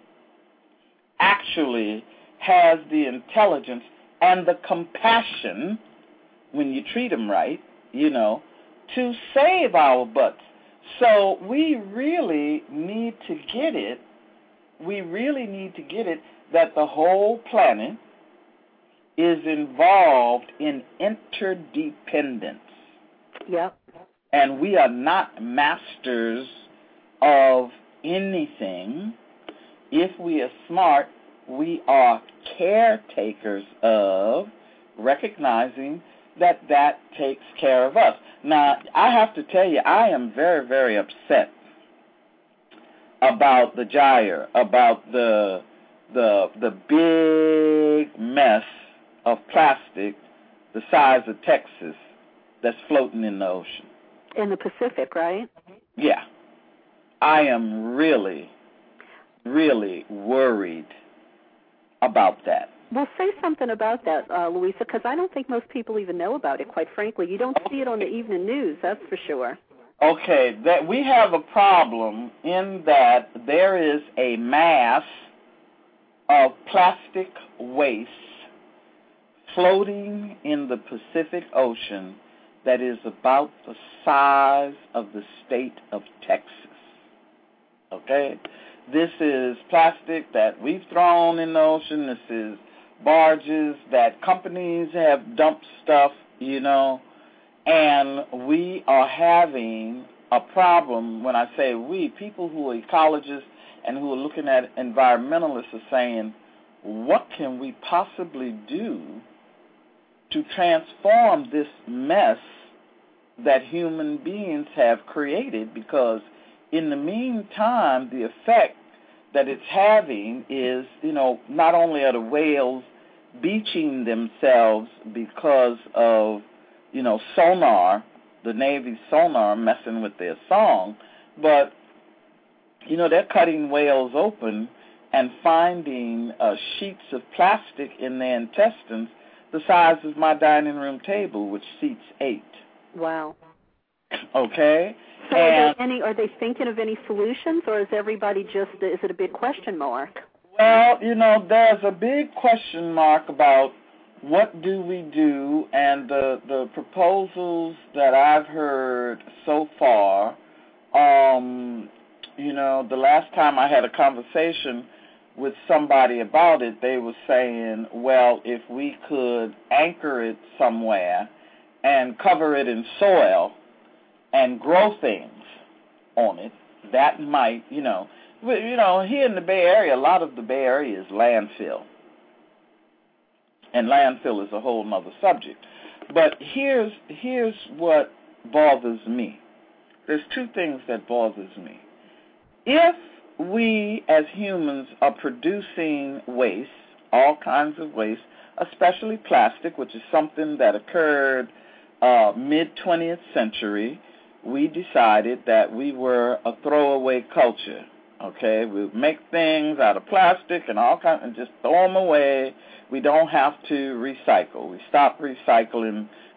actually has the intelligence and the compassion, when you treat them right, you know, to save our butts. So we really need to get it, we really need to get it that the whole planet is involved in interdependence. Yep. And we are not masters of anything. If we are smart, we are caretakers of, recognizing that that takes care of us. Now, I have to tell you, I am very, very upset about the gyre, about the the the big mess of plastic the size of Texas that's floating in the ocean. In the Pacific, right? Yeah. I am really, really worried about that. Well, say something about that, uh, Louisa, because I don't think most people even know about it, quite frankly. You don't see it on the evening news, that's for sure. Okay, that we have a problem in that there is a mass of plastic waste floating in the Pacific Ocean that is about the size of the state of Texas. Okay? This is plastic that we've thrown in the ocean. This is barges that companies have dumped stuff, you know, and we are having a problem. When I say we, people who are ecologists and who are looking at environmentalists are saying, what can we possibly do to transform this mess that human beings have created? Because in the meantime, the effect that it's having is, you know, not only are the whales beaching themselves because of, you know, sonar, the Navy's sonar messing with their song, but, you know, they're cutting whales open and finding uh, sheets of plastic in their intestines the size of my dining room table, which seats eight. Wow. Okay? So and, are, they any, are they thinking of any solutions, or is everybody just, is it a big question mark? Well, you know, there's a big question mark about what do we do, and the, the proposals that I've heard so far, um, you know, the last time I had a conversation with somebody about it, they were saying, well, if we could anchor it somewhere and cover it in soil and grow things on it, that might, you know, you know, here in the Bay Area, a lot of the Bay Area is landfill. And landfill is a whole nother subject. But here's here's what bothers me. There's two things that bothers me. If we as humans are producing waste, all kinds of waste, especially plastic, which is something that occurred uh, mid-twentieth century, we decided that we were a throwaway culture. Okay, we make things out of plastic and all kinds, and just throw them away. We don't have to recycle. We stopped recycling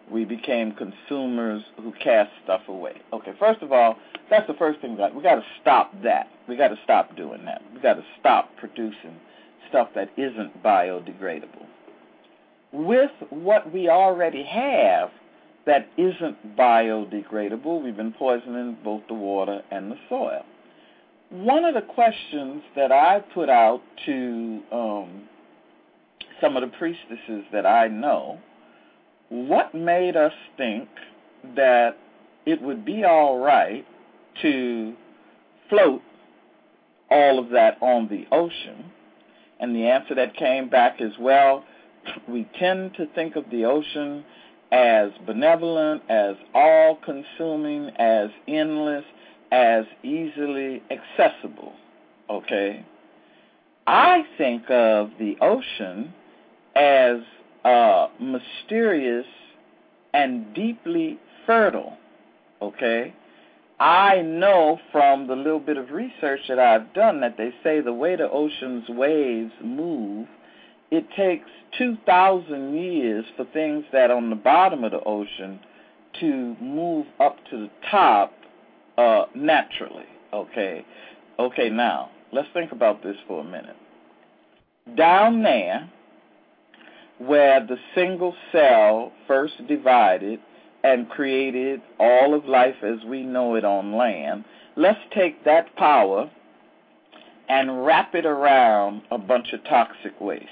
We became consumers who cast stuff away. Okay, first of all, that's the first thing we got. We got to stop that. We got to stop doing that. We got to stop producing stuff that isn't biodegradable. With what we already have that isn't biodegradable, we've been poisoning both the water and the soil. One of the questions that I put out to um, some of the priestesses that I know, what made us think that it would be all right to float all of that on the ocean? And the answer that came back is, well, we tend to think of the ocean as benevolent, as all-consuming, as endless, as easily accessible, okay? I think of the ocean as uh, mysterious and deeply fertile, okay? I know from the little bit of research that I've done that they say the way the ocean's waves move, it takes two thousand years for things that are on the bottom of the ocean to move up to the top uh, naturally, okay? Okay, now, let's think about this for a minute. Down there, where the single cell first divided and created all of life as we know it on land, let's take that power and wrap it around a bunch of toxic waste.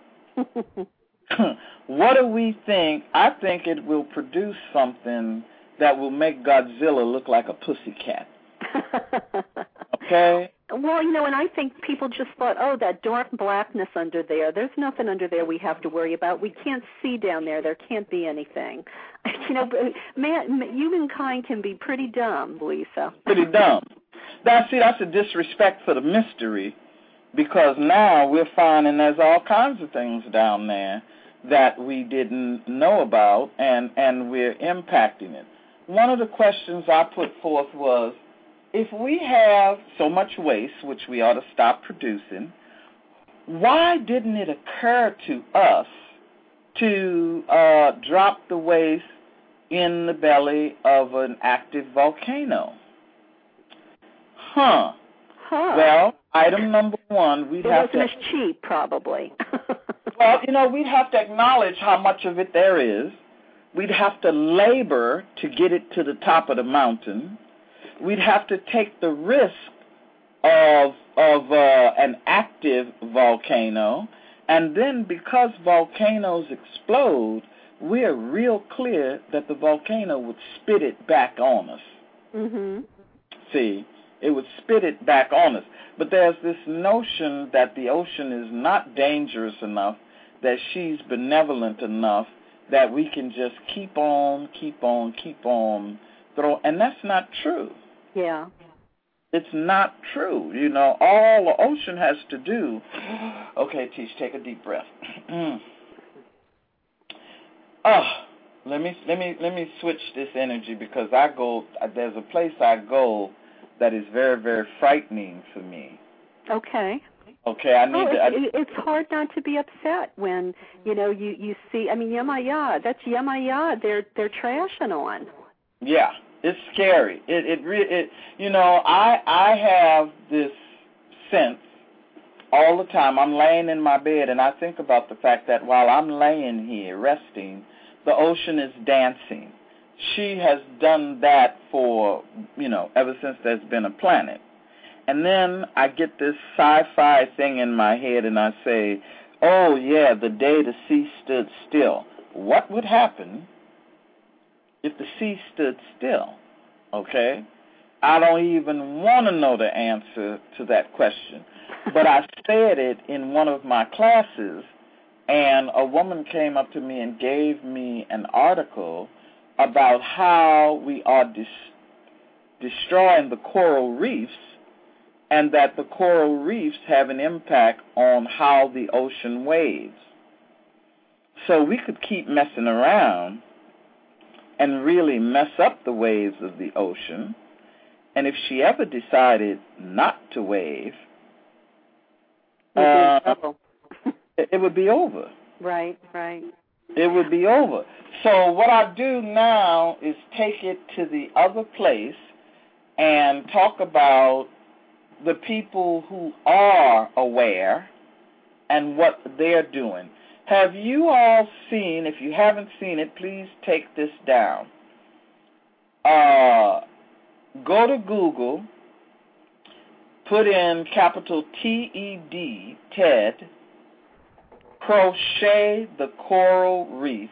What do we think? I think it will produce something that will make Godzilla look like a pussycat. Okay? Well, you know, and I think people just thought, oh, that dark blackness under there, there's nothing under there we have to worry about. We can't see down there. There can't be anything. You know, man, humankind can be pretty dumb, Lisa. Pretty dumb. Now, see, that's a disrespect for the mystery, because now we're finding there's all kinds of things down there that we didn't know about, and, and we're impacting it. One of the questions I put forth was, if we have so much waste, which we ought to stop producing, why didn't it occur to us to uh, drop the waste in the belly of an active volcano? Huh. Huh. Well, item number one, we'd it have to... It wasn't as cheap, probably. Well, you know, we'd have to acknowledge how much of it there is. We'd have to labor to get it to the top of the mountain. We'd have to take the risk of of uh, an active volcano, and then because volcanoes explode, we're real clear that the volcano would spit it back on us. Mm-hmm. See, it would spit it back on us. But there's this notion that the ocean is not dangerous enough, that she's benevolent enough, that we can just keep on, keep on, keep on, throw, and that's not true. Yeah. It's not true. You know, all the ocean has to do. Okay, Tish, take a deep breath. oh, let me let me let me switch this energy, because I go. There's a place I go that is very very frightening for me. Okay. Okay, I need oh, to. I, it's, it's hard not to be upset when you know you you see. I mean, Yamaya, that's Yamaya. They're they're trashing on. Yeah. It's scary. It it re- it you know, I I have this sense all the time. I'm laying in my bed and I think about the fact that while I'm laying here resting, the ocean is dancing. She has done that for, you know, ever since there's been a planet. And then I get this sci-fi thing in my head and I say, "Oh yeah, the day the sea stood still. What would happen if the sea stood still?" Okay? I don't even want to know the answer to that question. But I said it in one of my classes, and a woman came up to me and gave me an article about how we are dis- destroying the coral reefs, and that the coral reefs have an impact on how the ocean waves. So we could keep messing around and really mess up the waves of the ocean. And if she ever decided not to wave, uh, it, it would be over. Right, right. It would be over. So what I do now is take it to the other place and talk about the people who are aware and what they're doing. Have you all seen, if you haven't seen it, please take this down. Uh, go to Google, put in capital T E D, TED, crochet the coral reefs,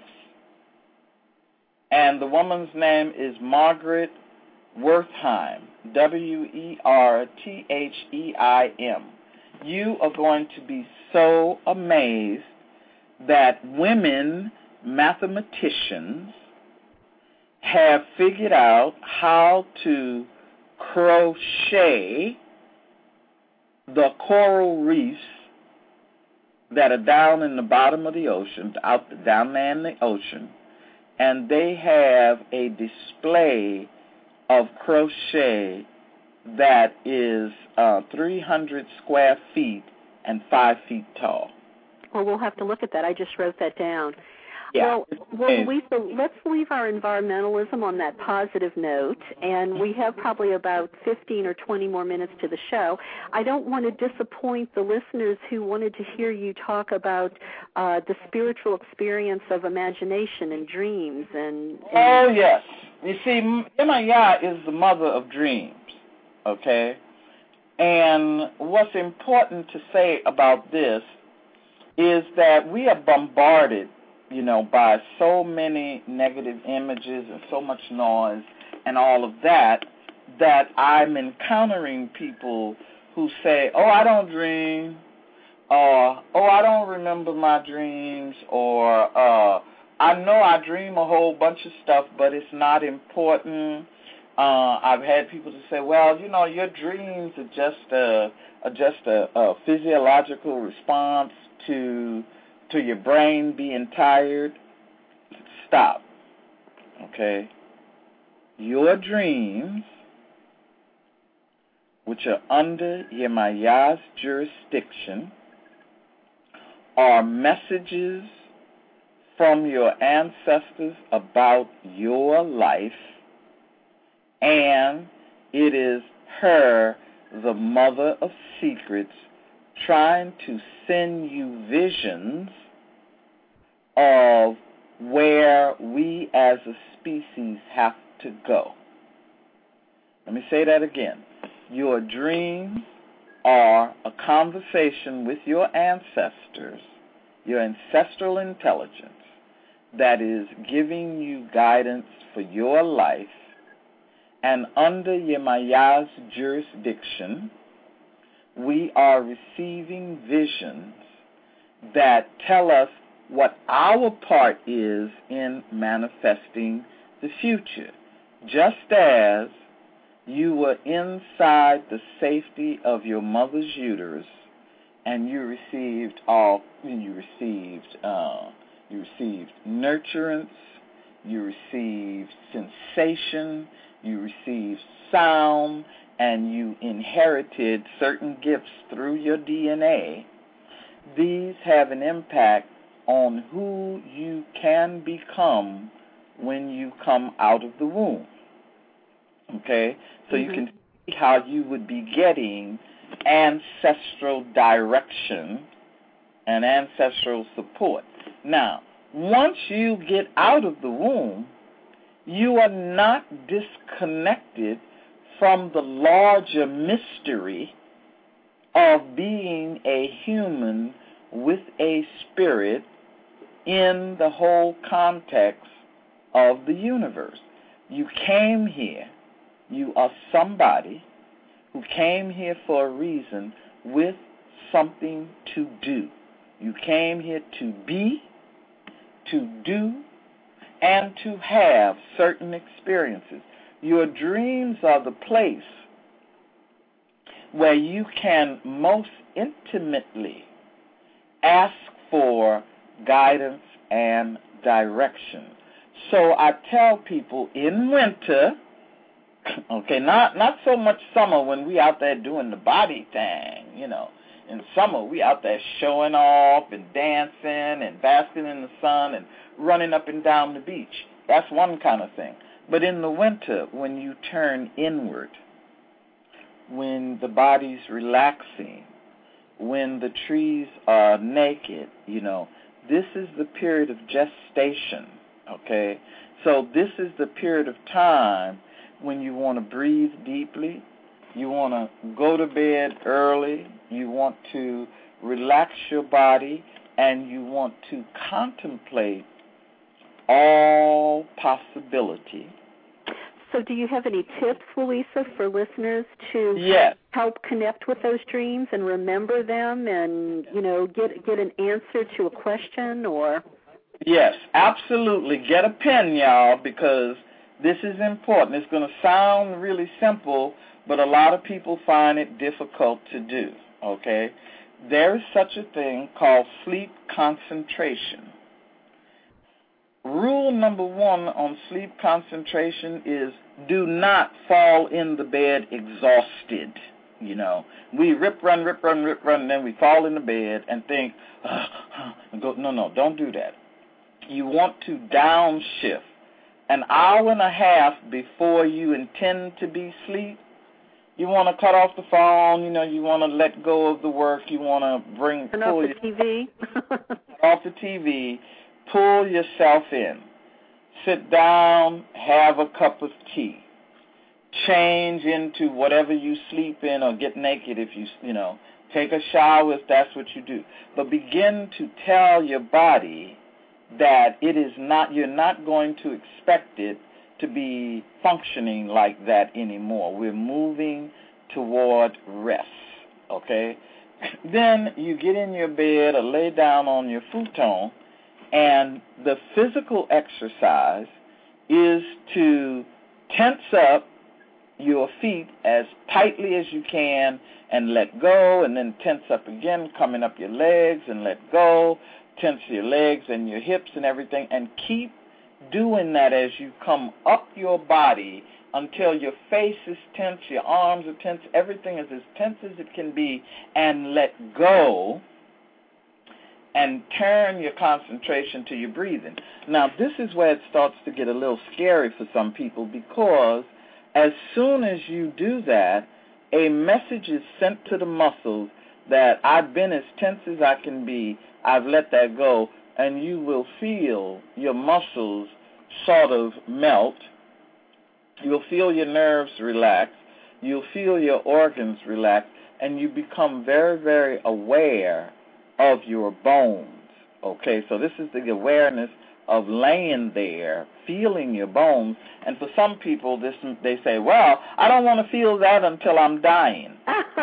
and the woman's name is Margaret Wertheim, W E R T H E I M. You are going to be so amazed that women mathematicians have figured out how to crochet the coral reefs that are down in the bottom of the ocean, out down there in the ocean, and they have a display of crochet that is uh, three hundred square feet and five feet tall. Well, we'll have to look at that. I just wrote that down. Yeah. Well, well Lisa, let's leave our environmentalism on that positive note, and we have probably about fifteen or twenty more minutes to the show. I don't want to disappoint the listeners who wanted to hear you talk about uh, the spiritual experience of imagination and dreams. And, and Oh, yes. You see, Yemaya is the mother of dreams, okay? And what's important to say about this is that we are bombarded, you know, by so many negative images and so much noise and all of that, that I'm encountering people who say, oh, I don't dream, or, oh, I don't remember my dreams, or uh, I know I dream a whole bunch of stuff, but it's not important. Uh, I've had people to say, well, you know, your dreams are just a, are just a, a physiological response to to your brain being tired. Stop. Okay? Your dreams, which are under Yemaya's jurisdiction, are messages from your ancestors about your life, and it is her, the mother of secrets, trying to send you visions of where we as a species have to go. Let me say that again. Your dreams are a conversation with your ancestors, your ancestral intelligence, that is giving you guidance for your life, and under Yemaya's jurisdiction, we are receiving visions that tell us what our part is in manifesting the future. Just as you were inside the safety of your mother's uterus, and you received all, you received, uh, you received nurturance, you received sensation, you received sound, and you inherited certain gifts through your D N A. These have an impact on who you can become when you come out of the womb. Okay? So mm-hmm. you can see how you would be getting ancestral direction and ancestral support. Now, once you get out of the womb, you are not disconnected from the larger mystery of being a human with a spirit in the whole context of the universe. You came here. You are somebody who came here for a reason with something to do. You came here to be, to do, and to have certain experiences. Your dreams are the place where you can most intimately ask for guidance and direction. So I tell people in winter, okay, not not so much summer when we out there doing the body thing, you know. In summer, we out there showing off and dancing and basking in the sun and running up and down the beach. That's one kind of thing. But in the winter, when you turn inward, when the body's relaxing, when the trees are naked, you know, this is the period of gestation, okay? So this is the period of time when you want to breathe deeply, you want to go to bed early, you want to relax your body, and you want to contemplate all possibility. So do you have any tips, Louisa, for listeners to yes. help connect with those dreams and remember them and, you know, get get an answer to a question or? Yes, absolutely. Get a pen, y'all, because this is important. It's going to sound really simple, but a lot of people find it difficult to do, okay? There is such a thing called sleep concentration. Rule number one on sleep concentration is do not fall in the bed exhausted. You know, we rip, run, rip, run, rip, run, and then we fall in the bed and think, uh, and go, no, no, don't do that. You want to downshift. An hour and a half before you intend to be asleep, you want to cut off the phone, you know, you want to let go of the work, you want to bring, Turn pull off the T V. Cut off the T V, pull yourself in. Sit down, have a cup of tea. Change into whatever you sleep in or get naked if you, you know, take a shower if that's what you do. But begin to tell your body that it is not, you're not going to expect it to be functioning like that anymore. We're moving toward rest, okay? Then you get in your bed or lay down on your futon, and the physical exercise is to tense up your feet as tightly as you can and let go, and then tense up again, coming up your legs and let go, tense your legs and your hips and everything, and keep doing that as you come up your body until your face is tense, your arms are tense, everything is as tense as it can be, and let go, and turn your concentration to your breathing. Now, this is where it starts to get a little scary for some people, because as soon as you do that, a message is sent to the muscles that I've been as tense as I can be, I've let that go, and you will feel your muscles sort of melt. You'll feel your nerves relax. You'll feel your organs relax, and you become very, very aware of your bones. Okay, so this is the awareness of laying there, feeling your bones. And for some people, this they say, well, I don't want to feel that until I'm dying.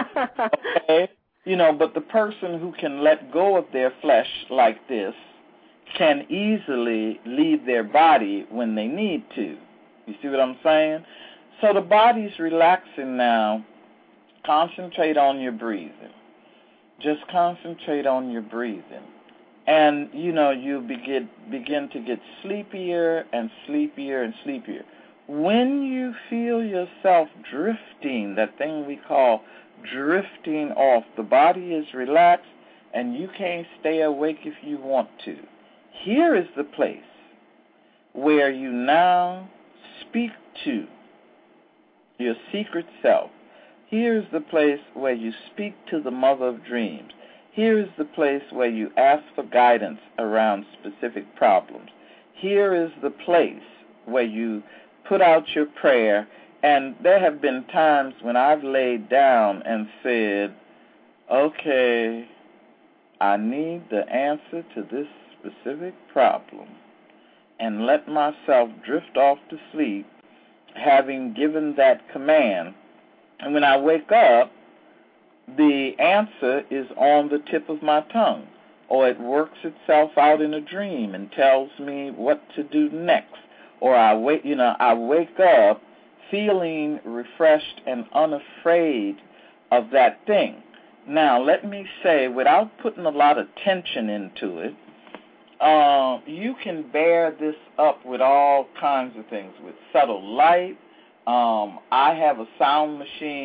Okay? You know, but the person who can let go of their flesh like this can easily leave their body when they need to. You see what I'm saying? So the body's relaxing now. Concentrate on your breathing. Just concentrate on your breathing. And, you know, you begin, begin to get sleepier and sleepier and sleepier. When you feel yourself drifting, that thing we call drifting off, the body is relaxed and you can't stay awake if you want to. Here is the place where you now speak to your secret self. Here's the place where you speak to the mother of dreams. Here's the place where you ask for guidance around specific problems. Here is the place where you put out your prayer. And there have been times when I've laid down and said, okay, I need the answer to this specific problem, and let myself drift off to sleep, having given that command. And when I wake up, the answer is on the tip of my tongue, or it works itself out in a dream and tells me what to do next. Or I wake, you know, I wake up feeling refreshed and unafraid of that thing. Now, let me say, without putting a lot of tension into it, uh, you can bear this up with all kinds of things, with subtle light. Um, I have a sound machine,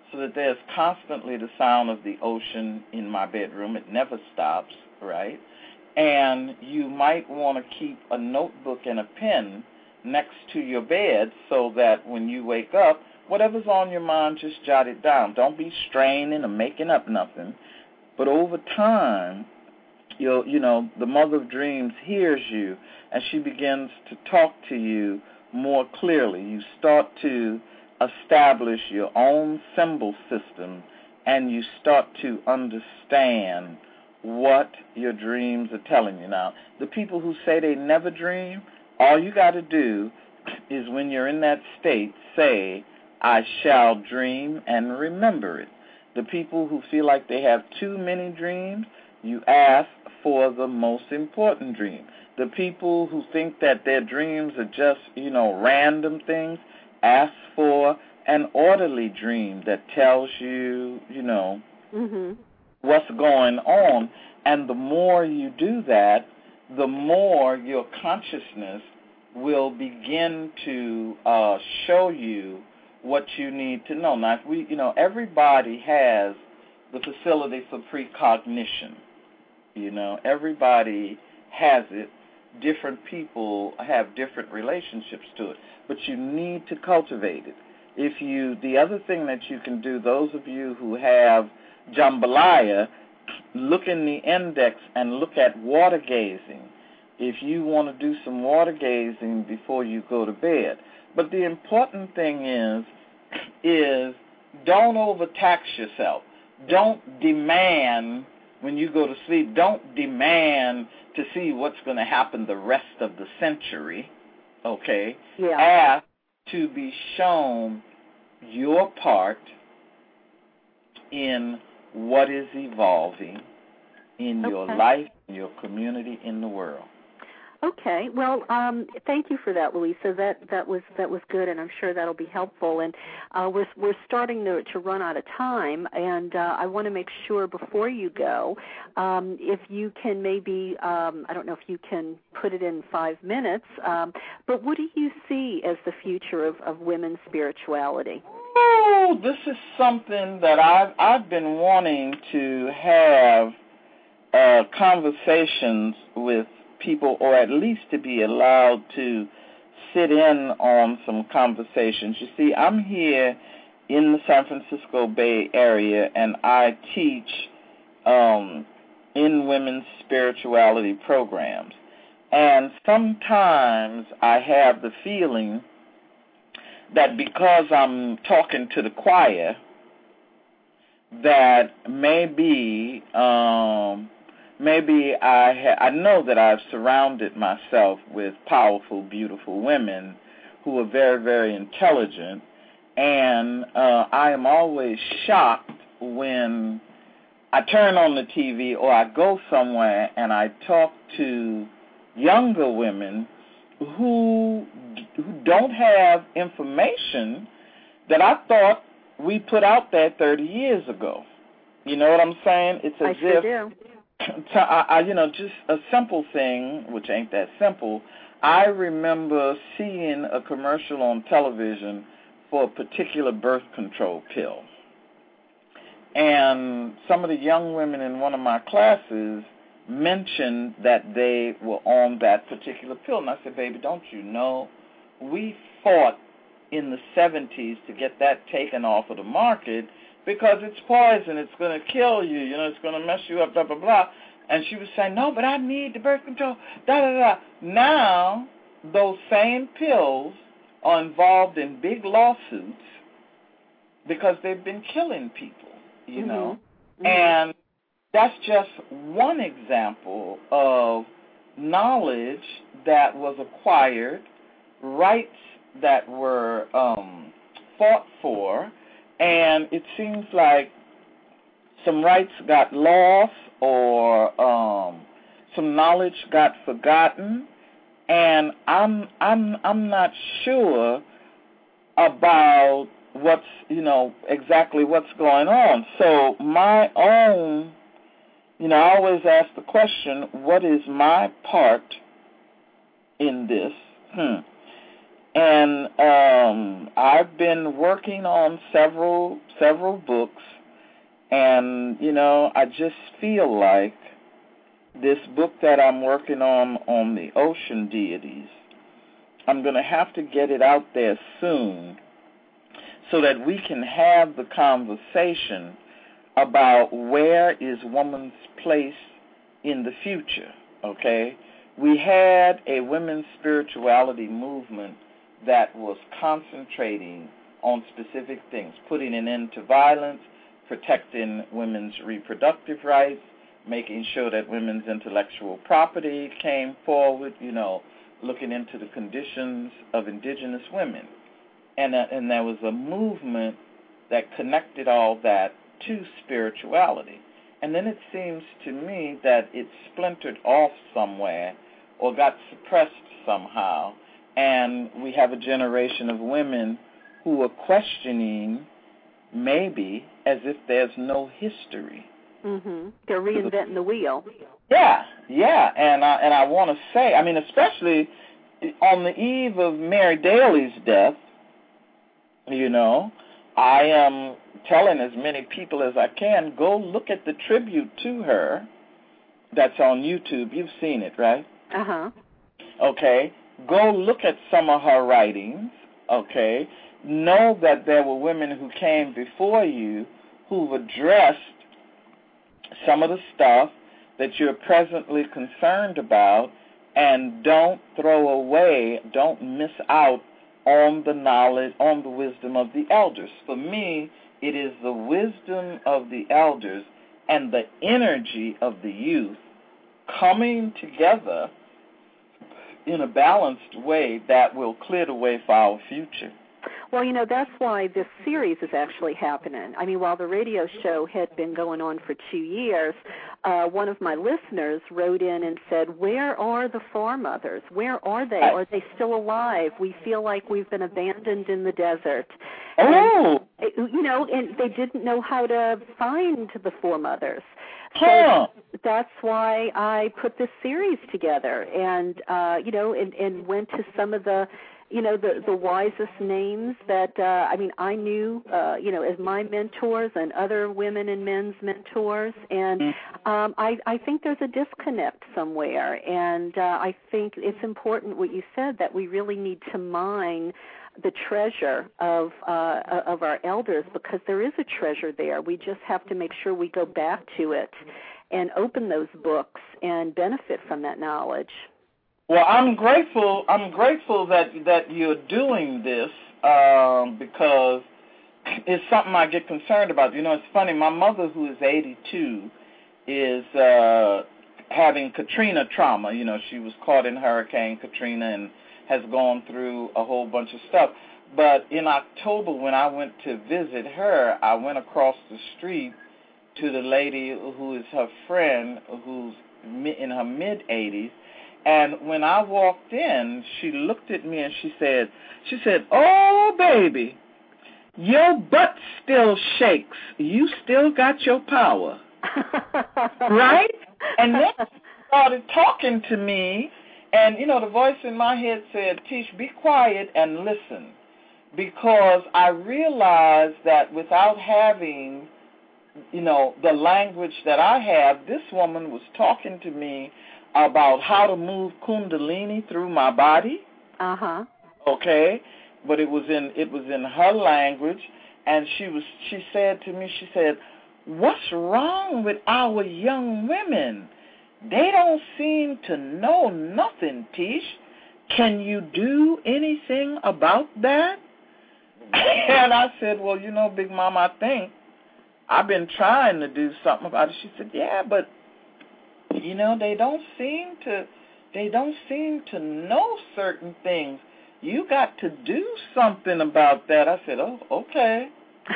so that there's constantly the sound of the ocean in my bedroom. It never stops, right? And you might want to keep a notebook and a pen next to your bed so that when you wake up, whatever's on your mind, just jot it down. Don't be straining or making up nothing. But over time, you'll, you know, the mother of dreams hears you, and she begins to talk to you more clearly. You start to establish your own symbol system, and you start to understand what your dreams are telling you. Now, the people who say they never dream, all you got to do is when you're in that state, say, I shall dream and remember it. The people who feel like they have too many dreams, you ask for the most important dream. The people who think that their dreams are just, you know, random things, ask for an orderly dream that tells you, you know, mm-hmm. what's going on. And the more you do that, the more your consciousness will begin to uh, show you what you need to know. Now, if we, you know, everybody has the facility for precognition. You know, everybody has it. Different people have different relationships to it, but you need to cultivate it. If you, the other thing that you can do, those of you who have jambalaya, look in the index and look at water gazing. If you want to do some water gazing before you go to bed. But the important thing is, is don't overtax yourself. Don't demand when you go to sleep, don't demand to see what's going to happen the rest of the century, okay? Yeah. Ask to be shown your part in what is evolving in Okay. your life, in your community, in the world. Okay. Well, um, thank you for that, Louisa. That that was that was good, and I'm sure that'll be helpful. And uh, we're we're starting to, to run out of time, and uh, I want to make sure before you go, um, if you can maybe um, I don't know if you can put it in five minutes, um, but what do you see as the future of, of women's spirituality? Oh, this is something that I've I've been wanting to have uh, conversations with people, or at least to be allowed to sit in on some conversations. You see, I'm here in the San Francisco Bay Area, and I teach um, in women's spirituality programs. And sometimes I have the feeling that because I'm talking to the choir, that maybe um, maybe I ha- I know that I've surrounded myself with powerful, beautiful women who are very, very intelligent, and uh, I am always shocked when I turn on the T V or I go somewhere and I talk to younger women who who don't have information that I thought we put out there thirty years ago. You know what I'm saying? It's as I sure if, do. to, I, I, you know, just a simple thing, which ain't that simple. I remember seeing a commercial on television for a particular birth control pill. And some of the young women in one of my classes mentioned that they were on that particular pill. And I said, baby, don't you know, we fought in the seventies to get that taken off of the market because it's poison, it's going to kill you, you know, it's going to mess you up, blah, blah, blah. And she was saying, no, but I need the birth control, da, da, da. Now, those same pills are involved in big lawsuits because they've been killing people, you Mm-hmm. know. Mm-hmm. And that's just one example of knowledge that was acquired, rights that were um, fought for, and it seems like some rights got lost or um, some knowledge got forgotten, and I'm I'm I'm not sure about what's you know exactly what's going on. So my own, you know, I always ask the question, what is my part in this? Hmm. And um, I've been working on several several books, and you know, I just feel like this book that I'm working on on the ocean deities, I'm going to have to get it out there soon so that we can have the conversation about where is woman's place in the future, okay? We had a women's spirituality movement that was concentrating on specific things, putting an end to violence, protecting women's reproductive rights, making sure that women's intellectual property came forward, you know, looking into the conditions of indigenous women. And, uh, and there was a movement that connected all that to spirituality. And then it seems to me that it splintered off somewhere or got suppressed somehow, and we have a generation of women who are questioning maybe as if there's no history. Mm-hmm. They're reinventing the wheel. Yeah, yeah, and I, and I want to say, I mean, especially on the eve of Mary Daly's death, you know, I am telling as many people as I can, go look at the tribute to her that's on YouTube. You've seen it, right? Uh-huh. Okay. Go look at some of her writings, okay? Know that there were women who came before you who've addressed some of the stuff that you're presently concerned about, and don't throw away, don't miss out on the knowledge, on the wisdom of the elders. For me, it is the wisdom of the elders and the energy of the youth coming together in a balanced way that will clear the way for our future. Well, you know, that's why this series is actually happening. I mean, while the radio show had been going on for two years, uh, one of my listeners wrote in and said, where are the foremothers? Where are they? Are they still alive? We feel like we've been abandoned in the desert. Oh! And, you know, and they didn't know how to find the foremothers. So huh. that's why I put this series together and, uh, you know, and, and went to some of the, you know, the, the wisest names that, uh, I mean, I knew, uh, you know, as my mentors and other women and men's mentors. And um, I, I think there's a disconnect somewhere. And uh, I think it's important what you said, that we really need to mine the treasure of uh, of our elders, because there is a treasure there. We just have to make sure we go back to it and open those books and benefit from that knowledge. Well, I'm grateful. I'm grateful that that you're doing this um, because it's something I get concerned about. You know, it's funny. My mother, who is eighty-two, is uh, having Katrina trauma. You know, she was caught in Hurricane Katrina and has gone through a whole bunch of stuff. But in October, when I went to visit her, I went across the street to the lady who is her friend, who's in her mid-eighties. And when I walked in, she looked at me and she said, she said, "Oh, baby, your butt still shakes. You still got your power." Right? And then she started talking to me, and, you know, the voice in my head said, "Tish, be quiet and listen." Because I realized that without having, you know, the language that I have, this woman was talking to me about how to move Kundalini through my body. Uh-huh. Okay? But it was in it was in her language, and she was she said to me, she said, "What's wrong with our young women? They don't seem to know nothing, Tish. Can you do anything about that?" And I said, "Well, you know, Big Mama, I think I've been trying to do something about it." She said, "Yeah, but you know, they don't seem to they don't seem to know certain things. You got to do something about that." I said, "Oh, okay."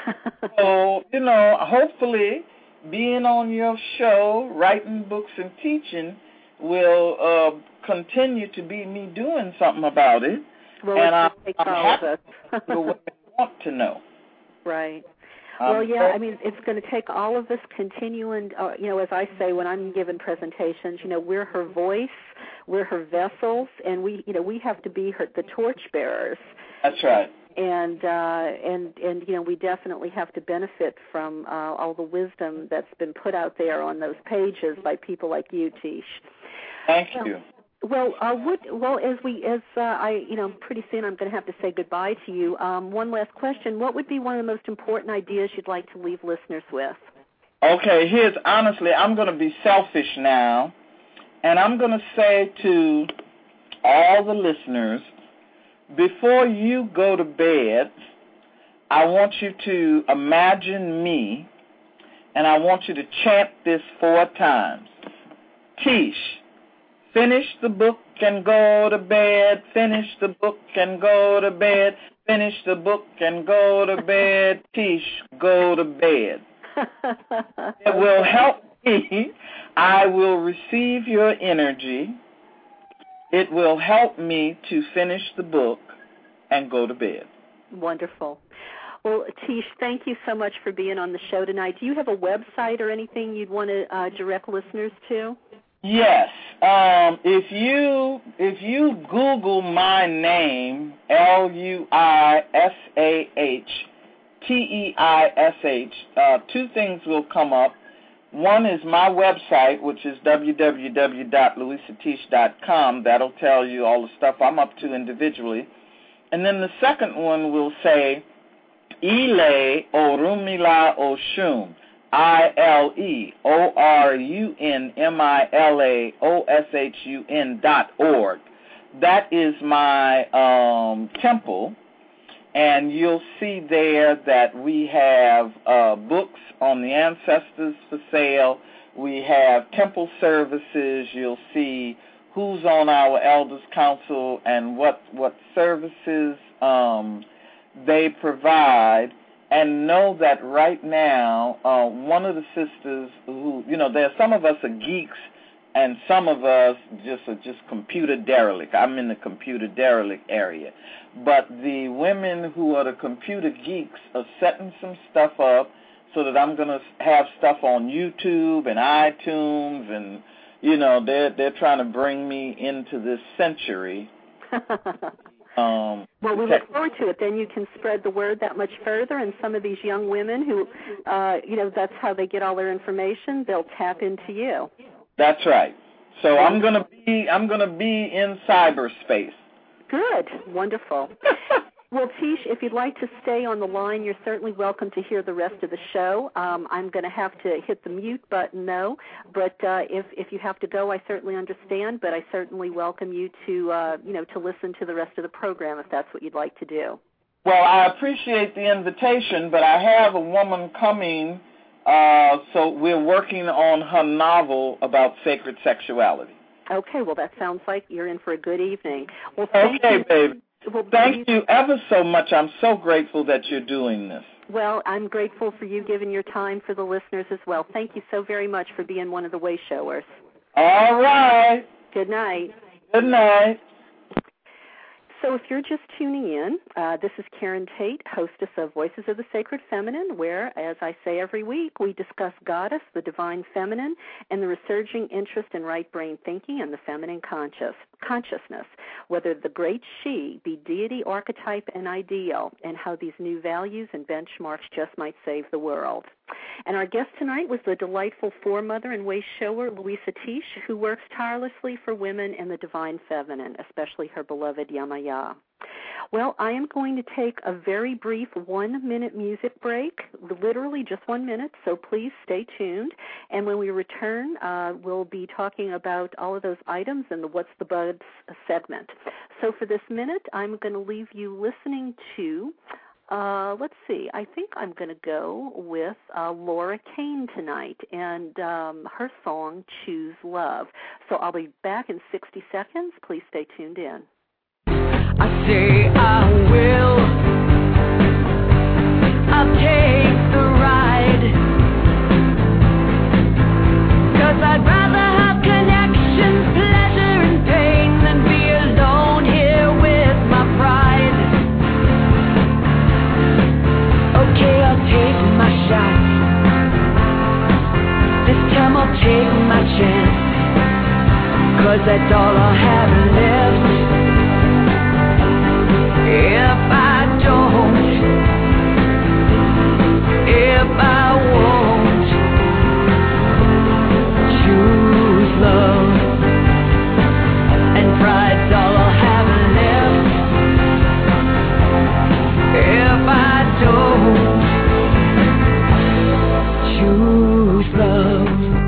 So, you know, hopefully being on your show, writing books and teaching will uh, continue to be me doing something about it. Well, and I, take I'm all happy of us. to what they want to know. Right. Um, Well, yeah, I mean, it's going to take all of us continuing, uh, you know, as I say when I'm giving presentations, you know, we're her voice, we're her vessels, and we, you know, we have to be her the torchbearers. That's right. And uh, and and you know, we definitely have to benefit from uh, all the wisdom that's been put out there on those pages by people like you, Tish. Thank well, you. Well, uh, what, well, as we, as uh, I, you know, pretty soon I'm going to have to say goodbye to you. Um, one last question: what would be one of the most important ideas you'd like to leave listeners with? Okay, here's honestly, I'm going to be selfish now, and I'm going to say to all the listeners, before you go to bed, I want you to imagine me, and I want you to chant this four times. Tish, finish the book and go to bed, finish the book and go to bed, finish the book and go to bed, Tish, go to bed. It will help me. I will receive your energy. It will help me to finish the book and go to bed. Wonderful. Well, Tish, thank you so much for being on the show tonight. Do you have a website or anything you'd want to uh, direct listeners to? Yes. Um, if you if you Google my name, L U I S A H T E I S H, uh, two things will come up. One is my website, which is w w w dot louisa tish dot com. That'll tell you all the stuff I'm up to individually. And then the second one will say Ile Orunmila Oshun, I L E O R U N M I L A O S H U N dot org. That is my um, temple. And you'll see there that we have uh, books on the ancestors for sale. We have temple services. You'll see who's on our elders council and what what services um, they provide. And know that right now, uh, one of the sisters who, you know, there are some of us are geeks and some of us just are just computer derelict. I'm in the computer derelict area. But the women who are the computer geeks are setting some stuff up so that I'm going to have stuff on YouTube and iTunes, and, you know, they're, they're trying to bring me into this century. um, well, we look forward to it. Then you can spread the word that much further, and some of these young women who, uh, you know, that's how they get all their information, they'll tap into you. That's right. So I'm gonna be I'm gonna be in cyberspace. Good, wonderful. Well, Tish, if you'd like to stay on the line, you're certainly welcome to hear the rest of the show. Um, I'm going to have to hit the mute button, though. But uh, if if you have to go, I certainly understand. But I certainly welcome you to uh, you know to listen to the rest of the program if that's what you'd like to do. Well, I appreciate the invitation, but I have a woman coming. Uh, so we're working on her novel about sacred sexuality. Okay, well, that sounds like you're in for a good evening. Well, thank okay, you. baby. Well, thank you ever so much. I'm so grateful that you're doing this. Well, I'm grateful for you giving your time for the listeners as well. Thank you so very much for being one of the way showers. All right. Good night. Good night. So if you're just tuning in, uh, this is Karen Tate, hostess of Voices of the Sacred Feminine, where, as I say every week, we discuss Goddess, the Divine Feminine, and the resurging interest in right brain thinking and the feminine conscious, consciousness, whether the great she be deity, archetype, and ideal, and how these new values and benchmarks just might save the world. And our guest tonight was the delightful foremother and way shower, Louisa Tish, who works tirelessly for women in the Divine Feminine, especially her beloved Yamaya. Well, I am going to take a very brief one-minute music break, literally just one minute, so please stay tuned. And when we return, uh, we'll be talking about all of those items in the What's the Buzz segment. So for this minute, I'm going to leave you listening to Uh, let's see, I think I'm going to go with uh, Laura Kane tonight and um, her song, Choose Love. So I'll be back in sixty seconds. Please stay tuned in. I say I will. I'll take the ride. 'Cause I'd rather have connections, pleasure and pain than be alone here with my pride. Okay, I'll take my shot. This time I'll take my chance. 'cause that's all I have left. If I don't, if I won't choose love, and pride's all I'll have left. If I don't choose love.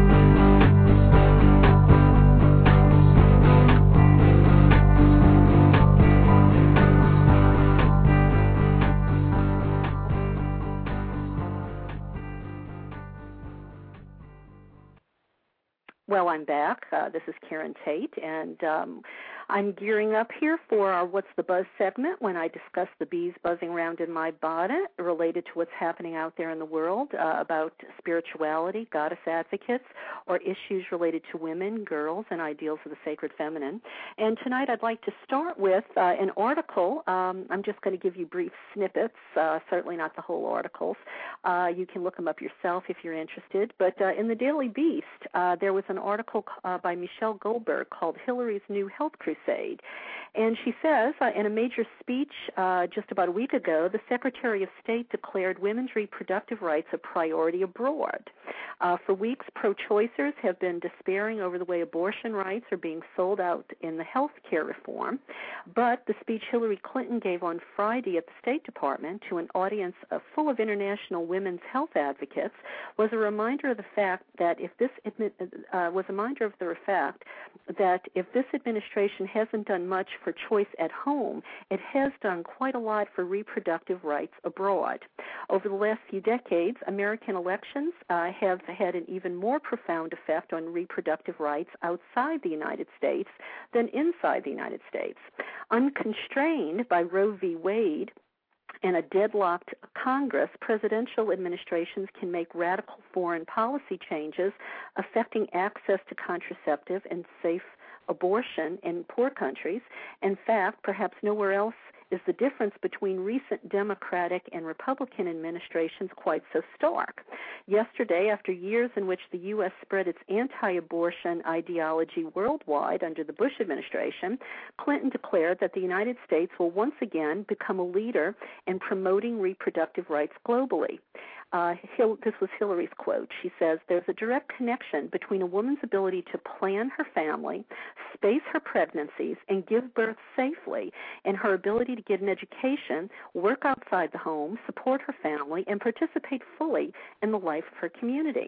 Well, I'm back. Uh, this is Karen Tate, and um, I'm gearing up here for our What's the Buzz segment when I discuss the bees buzzing around in my bonnet related to what's happening out there in the world uh, about spirituality, goddess advocates, or issues related to women, girls, and ideals of the sacred feminine. And tonight I'd like to start with uh, an article. Um, I'm just going to give you brief snippets, uh, certainly not the whole articles. Uh, you can look them up yourself if you're interested. But uh, in the Daily Beast, uh, there was an article uh, by Michelle Goldberg called Hillary's New Health Crusade. And she says, uh, in a major speech uh, just about a week ago, the Secretary of State declared women's reproductive rights a priority abroad. Uh, for weeks, pro-choicers have been despairing over the way abortion rights are being sold out in the health care reform. But the speech Hillary Clinton gave on Friday at the State Department to an audience uh, full of international women's health advocates was a reminder of the fact that if this uh, was a reminder of the fact that if this administration hasn't done much for choice at home, it has done quite a lot for reproductive rights abroad. Over the last few decades, American elections uh, have had an even more profound effect on reproductive rights outside the United States than inside the United States. Unconstrained by Roe v. Wade and a deadlocked Congress, presidential administrations can make radical foreign policy changes affecting access to contraceptive and safe abortion in poor countries. In fact, perhaps nowhere else is the difference between recent Democratic and Republican administrations quite so stark. Yesterday, after years in which the U S spread its anti-abortion ideology worldwide under the Bush administration, Clinton declared that the United States will once again become a leader in promoting reproductive rights globally. Uh, this was Hillary's quote. She says, "There's a direct connection between a woman's ability to plan her family, space her pregnancies, and give birth safely, and her ability to get an education, work outside the home, support her family, and participate fully in the life of her community."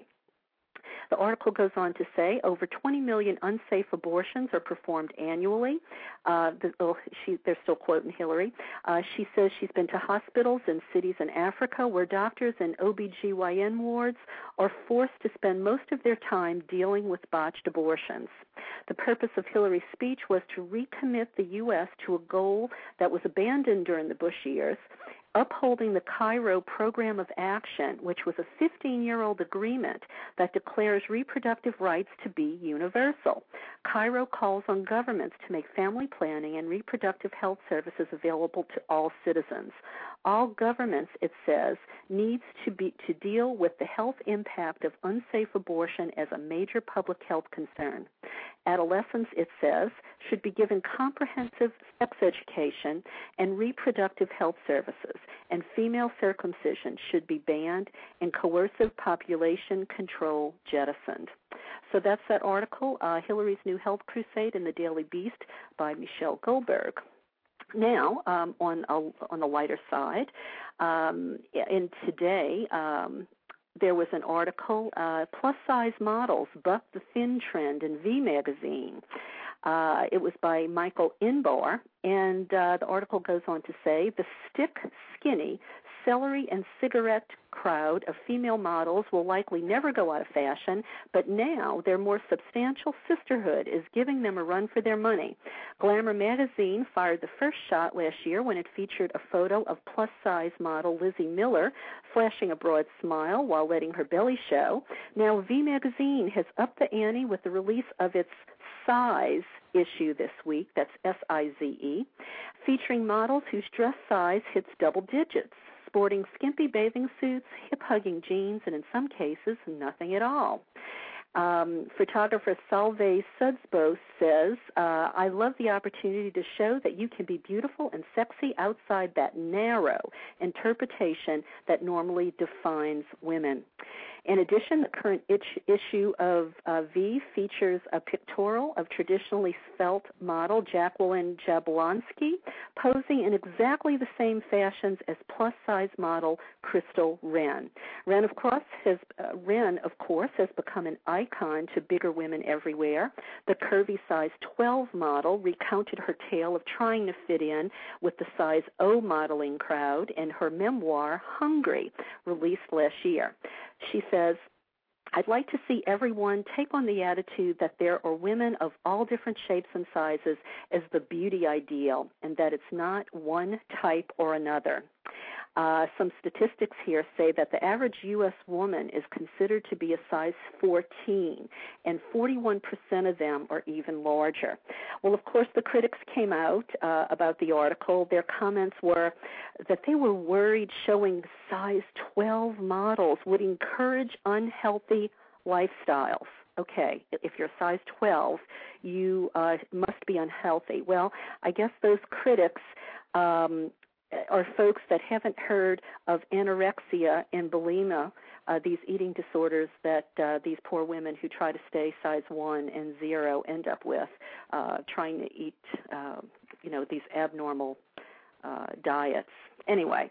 The article goes on to say over twenty million unsafe abortions are performed annually. Uh, the, oh, she, they're still quoting Hillary. Uh, she says she's been to hospitals in cities in Africa where doctors and O B G Y N wards are forced to spend most of their time dealing with botched abortions. The purpose of Hillary's speech was to recommit the U S to a goal that was abandoned during the Bush years, upholding the Cairo Program of Action, which was a fifteen-year-old agreement that declares reproductive rights to be universal. Cairo calls on governments to make family planning and reproductive health services available to all citizens. All governments, it says, needs to be to deal with the health impact of unsafe abortion as a major public health concern. Adolescents, it says, should be given comprehensive sex education and reproductive health services, and female circumcision should be banned and coercive population control jettisoned. So that's that article, uh, Hillary's New Health Crusade in the Daily Beast by Michelle Goldberg. Now, um, on a, on the lighter side, um, in today, um, there was an article, uh, plus-size models buck the thin trend in V Magazine. Uh, it was by Michael Inbar, and uh, the article goes on to say, the stick, skinny, celery and cigarette crowd of female models will likely never go out of fashion, but now their more substantial sisterhood is giving them a run for their money. Glamour magazine fired the first shot last year when it featured a photo of plus-size model Lizzie Miller flashing a broad smile while letting her belly show. Now V Magazine has upped the ante with the release of its Size issue this week, that's S I Z E, featuring models whose dress size hits double digits, sporting skimpy bathing suits, hip-hugging jeans, and in some cases, nothing at all. Um, photographer Salve Sudsbo says, uh, I love the opportunity to show that you can be beautiful and sexy outside that narrow interpretation that normally defines women. In addition, the current itch issue of uh, V features a pictorial of traditionally svelte model Jacqueline Jablonski posing in exactly the same fashions as plus-size model Crystal Wren. Wren, of course, has uh, Wren, of course, has become an icon to bigger women everywhere. The curvy size twelve model recounted her tale of trying to fit in with the size O modeling crowd in her memoir, Hungry, released last year. She says, I'd like to see everyone take on the attitude that there are women of all different shapes and sizes as the beauty ideal, and that it's not one type or another. Uh, some statistics here say that the average U S woman is considered to be a size fourteen, and forty-one percent of them are even larger. Well, of course, the critics came out uh, about the article. Their comments were that they were worried showing size twelve models would encourage unhealthy lifestyles. Okay, if you're size twelve, you uh, must be unhealthy. Well, I guess those critics um, are folks that haven't heard of anorexia and bulimia, uh, these eating disorders that uh, these poor women who try to stay size one and zero end up with, uh, trying to eat, uh, you know, these abnormal uh, diets. Anyway,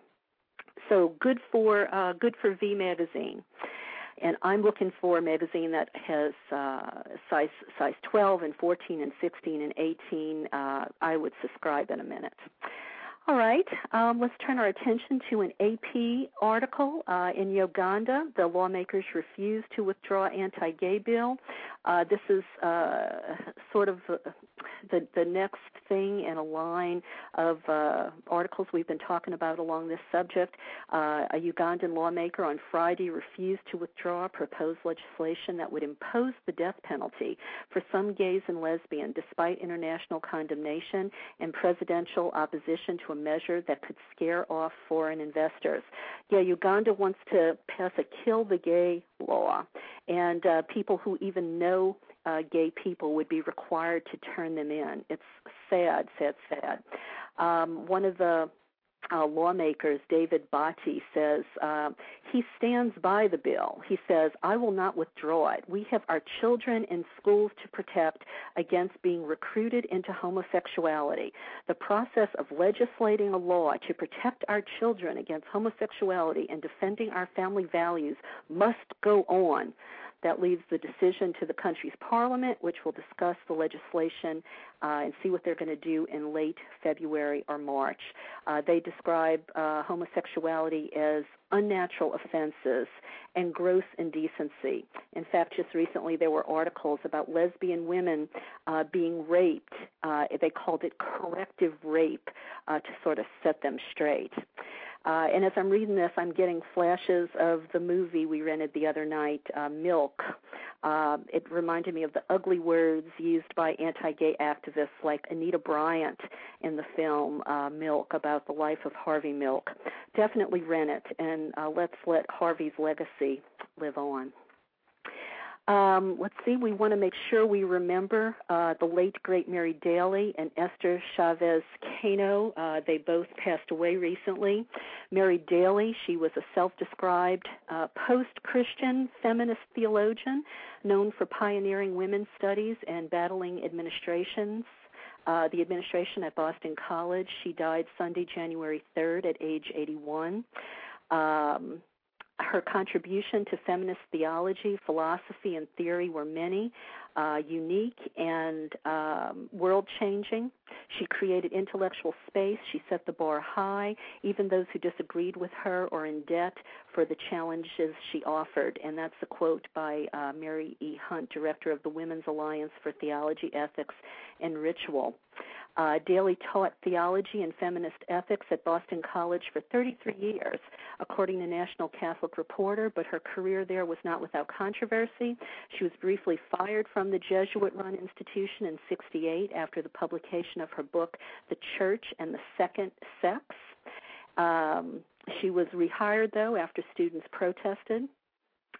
so good for uh, good for V Magazine. And I'm looking for a magazine that has uh, size size twelve and fourteen and sixteen and eighteen. Uh, I would subscribe in a minute. All right, um, let's turn our attention to an A P article. Uh, in Uganda, the lawmakers refuse to withdraw anti-gay bill. Uh, this is uh, sort of uh, the, the next thing in a line of uh, articles we've been talking about along this subject. Uh, a Ugandan lawmaker on Friday refused to withdraw proposed legislation that would impose the death penalty for some gays and lesbians, despite international condemnation and presidential opposition to a measure that could scare off foreign investors. Yeah, Uganda wants to pass a kill the gay law, and uh, people who even know uh, gay people would be required to turn them in. It's sad, sad, sad. Um, one of the Uh, lawmakers, David Bati, says uh, he stands by the bill. He says, I will not withdraw it. We have our children in schools to protect against being recruited into homosexuality. The process of legislating a law to protect our children against homosexuality and defending our family values must go on. That leaves the decision to the country's parliament, which will discuss the legislation uh, and see what they're going to do in late February or March. Uh, they describe uh, homosexuality as unnatural offenses and gross indecency. In fact, just recently there were articles about lesbian women uh, being raped. Uh, they called it corrective rape uh, to sort of set them straight. Uh, and as I'm reading this, I'm getting flashes of the movie we rented the other night, uh, Milk. Uh, it reminded me of the ugly words used by anti-gay activists like Anita Bryant in the film uh, Milk, about the life of Harvey Milk. Definitely rent it, and uh, let's let Harvey's legacy live on. Um, let's see, we want to make sure we remember uh, the late, great Mary Daly and Esther Chavez Cano. Uh, they both passed away recently. Mary Daly, she was a self-described uh, post-Christian feminist theologian known for pioneering women's studies and battling administrations. Uh, the administration at Boston College. She died Sunday, January third at age eighty-one. Um, Her contribution to feminist theology, philosophy, and theory were many, uh, unique and um, world-changing. She created intellectual space. She set the bar high, even those who disagreed with her or in debt for the challenges she offered. And that's a quote by uh, Mary E. Hunt, director of the Women's Alliance for Theology, Ethics, and Ritual. Uh, Daly taught theology and feminist ethics at Boston College for thirty-three years, according to National Catholic Reporter, but her career there was not without controversy. She was briefly fired from the Jesuit-run institution in sixty-eight after the publication of her book, The Church and the Second Sex. Um, she was rehired, though, after students protested.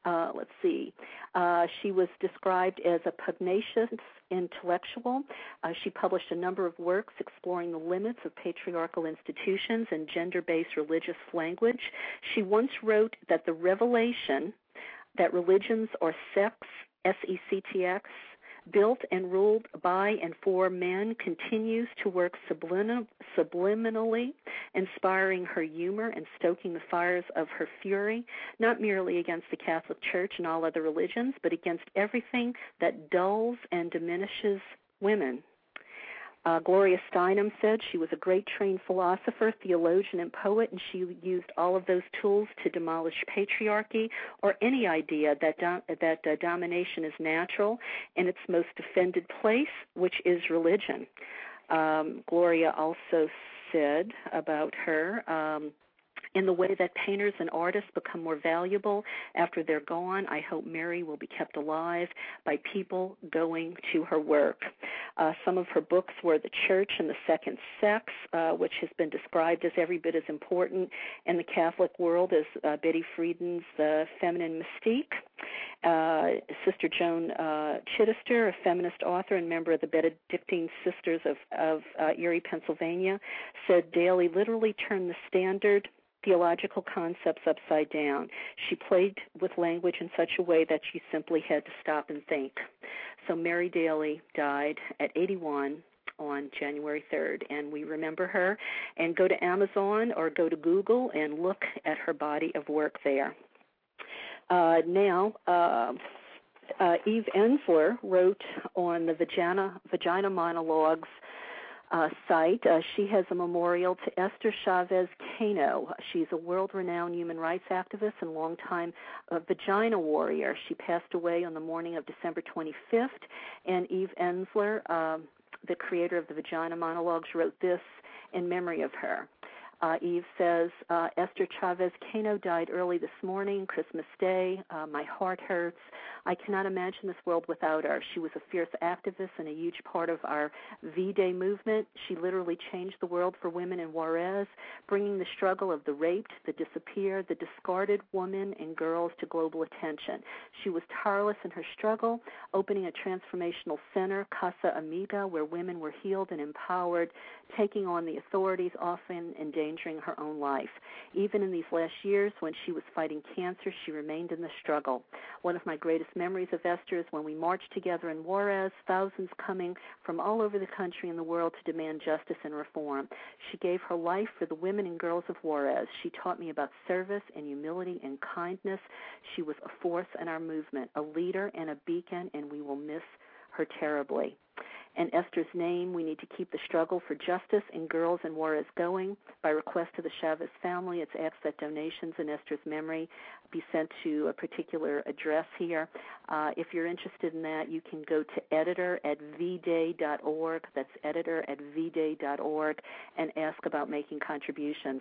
Uh, let's see. Uh, she was described as a pugnacious intellectual. Uh, she published a number of works exploring the limits of patriarchal institutions and gender-based religious language. She once wrote that the revelation that religions are sects, S E C T X, built and ruled by and for men continues to work sublim- subliminally, inspiring her humor and stoking the fires of her fury, not merely against the Catholic Church and all other religions, but against everything that dulls and diminishes women. Uh, Gloria Steinem said she was a great trained philosopher, theologian, and poet, and she used all of those tools to demolish patriarchy or any idea that dom- that uh, domination is natural in its most defended place, which is religion. Um, Gloria also said about her, um, in the way that painters and artists become more valuable after they're gone, I hope Mary will be kept alive by people going to her work. Uh, some of her books were The Church and the Second Sex, uh, which has been described as every bit as important in the Catholic world as uh, Betty Friedan's uh, Feminine Mystique. Uh, Sister Joan uh, Chittister, a feminist author and member of the Benedictine Sisters of, of uh, Erie, Pennsylvania, said Daly literally turned the standard theological concepts upside down. She played with language in such a way that she simply had to stop and think. So Mary Daly died at eighty-one on January third, and we remember her. And go to Amazon or go to Google and look at her body of work there. Uh, now, uh, uh, Eve Ensler wrote on the Vagina, Vagina Monologues Uh, site. Uh, she has a memorial to Esther Chavez Cano. She's a world-renowned human rights activist and longtime uh, vagina warrior. She passed away on the morning of December twenty-fifth, and Eve Ensler, um, the creator of the Vagina Monologues, wrote this in memory of her. Uh, Eve says, uh, Esther Chavez Cano died early this morning, Christmas Day. Uh, my heart hurts. I cannot imagine this world without her. She was a fierce activist and a huge part of our V-Day movement. She literally changed the world for women in Juarez, bringing the struggle of the raped, the disappeared, the discarded women and girls to global attention. She was tireless in her struggle, opening a transformational center, Casa Amiga, where women were healed and empowered, taking on the authorities, often endangering her own life. Even in these last years, when she was fighting cancer, she remained in the struggle. One of my greatest memories of Esther is when we marched together in Juarez, thousands coming from all over the country and the world to demand justice and reform. She gave her life for the women and girls of Juarez. She taught me about service and humility and kindness. She was a force in our movement, a leader and a beacon, and we will miss her terribly. In Esther's name, we need to keep the struggle for justice in girls in Juarez going. By request to the Chavez family, it's asked that donations in Esther's memory be sent to a particular address here. Uh, if you're interested in that, you can go to editor at v day dot org. That's editor at v day dot org and ask about making contributions.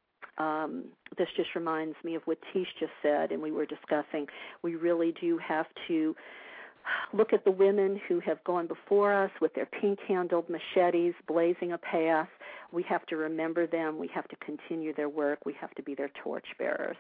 Um, this just reminds me of what Tish just said, and we were discussing. We really do have to look at the women who have gone before us with their pink-handled machetes blazing a path. We have to remember them. We have to continue their work. We have to be their torchbearers.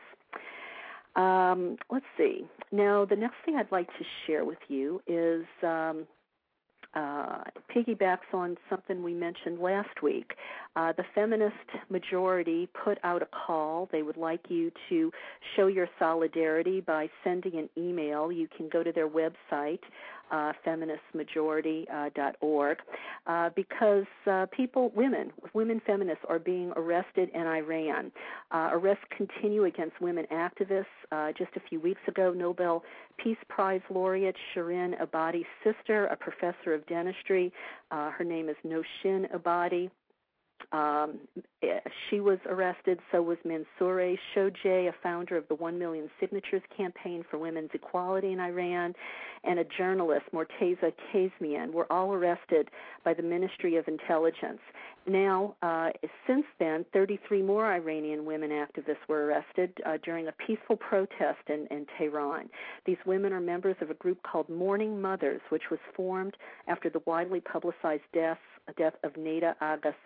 Um, let's see. Now, the next thing I'd like to share with you is um, uh, piggybacks on something we mentioned last week. Uh, the feminist majority put out a call. They would like you to show your solidarity by sending an email. You can go to their website, uh, feminist majority dot org, uh, because uh, people, women, women feminists are being arrested in Iran. Uh, arrests continue against women activists. Uh, just a few weeks ago, Nobel Peace Prize laureate Shirin Ebadi's sister, a professor of dentistry, uh, her name is Noshin Ebadi. Um, she was arrested, so was Mansoureh Shojaei, a founder of the One Million Signatures campaign for women's equality in Iran, and a journalist, Morteza Kazemian, were all arrested by the Ministry of Intelligence. Now, uh, since then, thirty-three more Iranian women activists were arrested uh, during a peaceful protest in, in Tehran. These women are members of a group called Mourning Mothers, which was formed after the widely publicized deaths, death of Neda Agha Sultan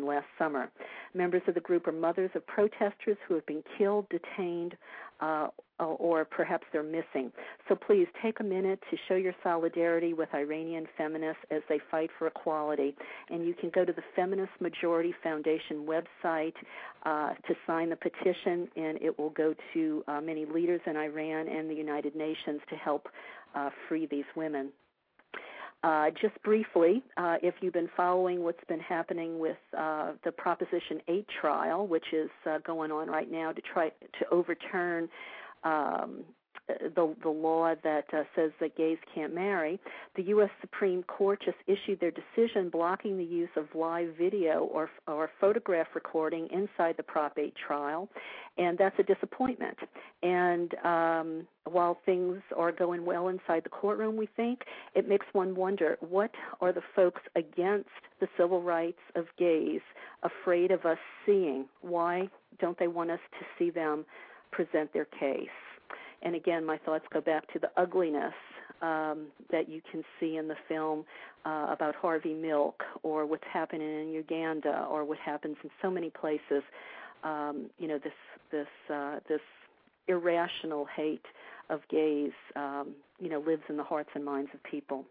England last summer. Members of the group are mothers of protesters who have been killed, detained, uh, or perhaps they're missing. So please take a minute to show your solidarity with Iranian feminists as they fight for equality. And you can go to the Feminist Majority Foundation website uh, to sign the petition, and it will go to uh, many leaders in Iran and the United Nations to help uh, free these women. Uh, just briefly, uh, if you've been following what's been happening with uh, the Proposition eight trial, which is uh, going on right now to try to overturn um, the, the law that uh, says that gays can't marry, the U S Supreme Court just issued their decision blocking the use of live video or, or photograph recording inside the Prop eight trial, and that's a disappointment. And um, while things are going well inside the courtroom, we think, it makes one wonder, what are the folks against the civil rights of gays afraid of us seeing? Why don't they want us to see them present their case? And again, my thoughts go back to the ugliness um, that you can see in the film uh, about Harvey Milk, or what's happening in Uganda, or what happens in so many places. Um, you know, this this uh, this irrational hate of gays, um, you know, lives in the hearts and minds of people.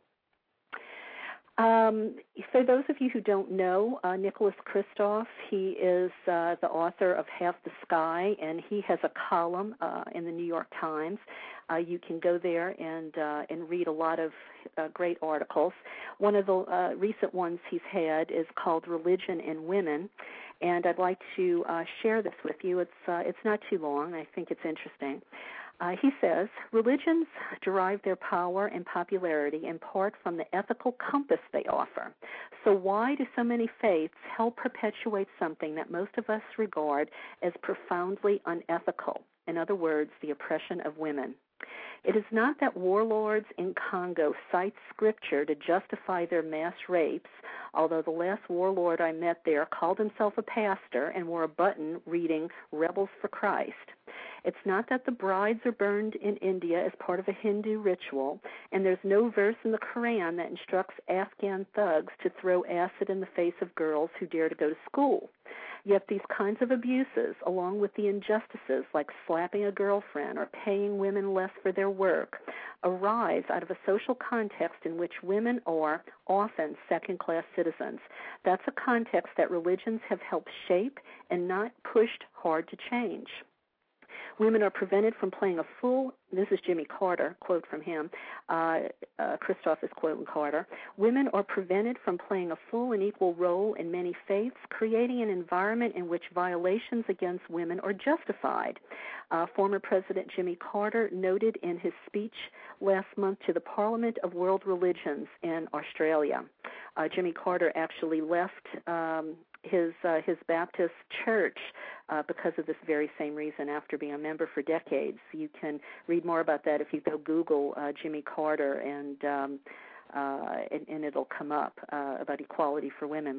Um, for those of you who don't know, uh, Nicholas Kristof, he is uh, the author of Half the Sky, and he has a column uh, in the New York Times. Uh, you can go there and uh, and read a lot of uh, great articles. One of the uh, recent ones he's had is called Religion and Women, and I'd like to uh, share this with you. It's uh, it's not too long. I think it's interesting. Uh, he says, religions derive their power and popularity in part from the ethical compass they offer. So why do so many faiths help perpetuate something that most of us regard as profoundly unethical? In other words, the oppression of women. It is not that warlords in Congo cite scripture to justify their mass rapes, although the last warlord I met there called himself a pastor and wore a button reading Rebels for Christ. It's not that the brides are burned in India as part of a Hindu ritual, and there's no verse in the Quran that instructs Afghan thugs to throw acid in the face of girls who dare to go to school. Yet these kinds of abuses, along with the injustices like slapping a girlfriend or paying women less for their work, arise out of a social context in which women are often second-class citizens. That's a context that religions have helped shape and not pushed hard to change. Women are prevented from playing a full, this is Jimmy Carter, quote from him, uh, uh, Kristof is quoting Carter, women are prevented from playing a full and equal role in many faiths, creating an environment in which violations against women are justified. Uh, former President Jimmy Carter noted in his speech last month to the Parliament of World Religions in Australia. Uh, Jimmy Carter actually left um, his uh, his Baptist church uh, because of this very same reason after being a member for decades. You can read more about that if you go Google uh, Jimmy Carter, and, um, uh, and and it'll come up uh, about equality for women.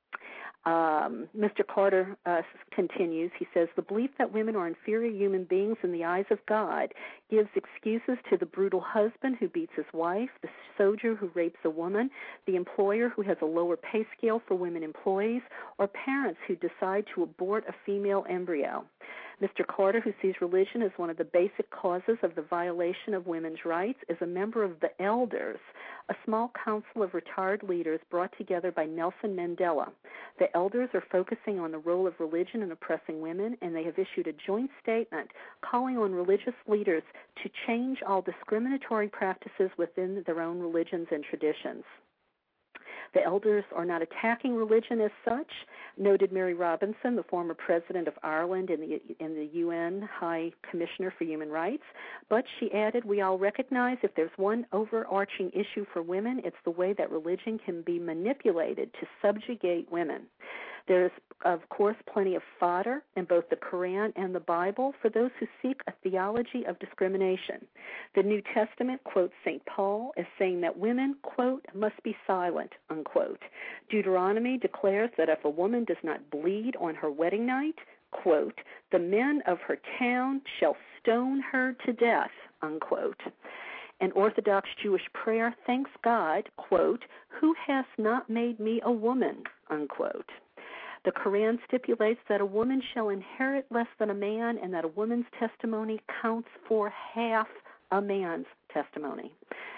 Um, Mister Carter uh, continues, he says, the belief that women are inferior human beings in the eyes of God gives excuses to the brutal husband who beats his wife, the soldier who rapes a woman, the employer who has a lower pay scale for women employees, or parents who decide to abort a female embryo. Mister Carter, who sees religion as one of the basic causes of the violation of women's rights, is a member of the Elders, a small council of retired leaders brought together by Nelson Mandela. The Elders are focusing on the role of religion in oppressing women, and they have issued a joint statement calling on religious leaders to change all discriminatory practices within their own religions and traditions. The Elders are not attacking religion as such, noted Mary Robinson, the former president of Ireland and the, in the U N High Commissioner for Human Rights, but she added, we all recognize if there's one overarching issue for women, it's the way that religion can be manipulated to subjugate women. There's, of course, plenty of fodder in both the Quran and the Bible for those who seek a theology of discrimination. The New Testament quotes Saint Paul as saying that women, quote, must be silent, unquote. Deuteronomy declares that if a woman does not bleed on her wedding night, quote, the men of her town shall stone her to death, unquote. An Orthodox Jewish prayer thanks God, quote, who has not made me a woman, unquote. The Quran stipulates that a woman shall inherit less than a man and that a woman's testimony counts for half a man's testimony.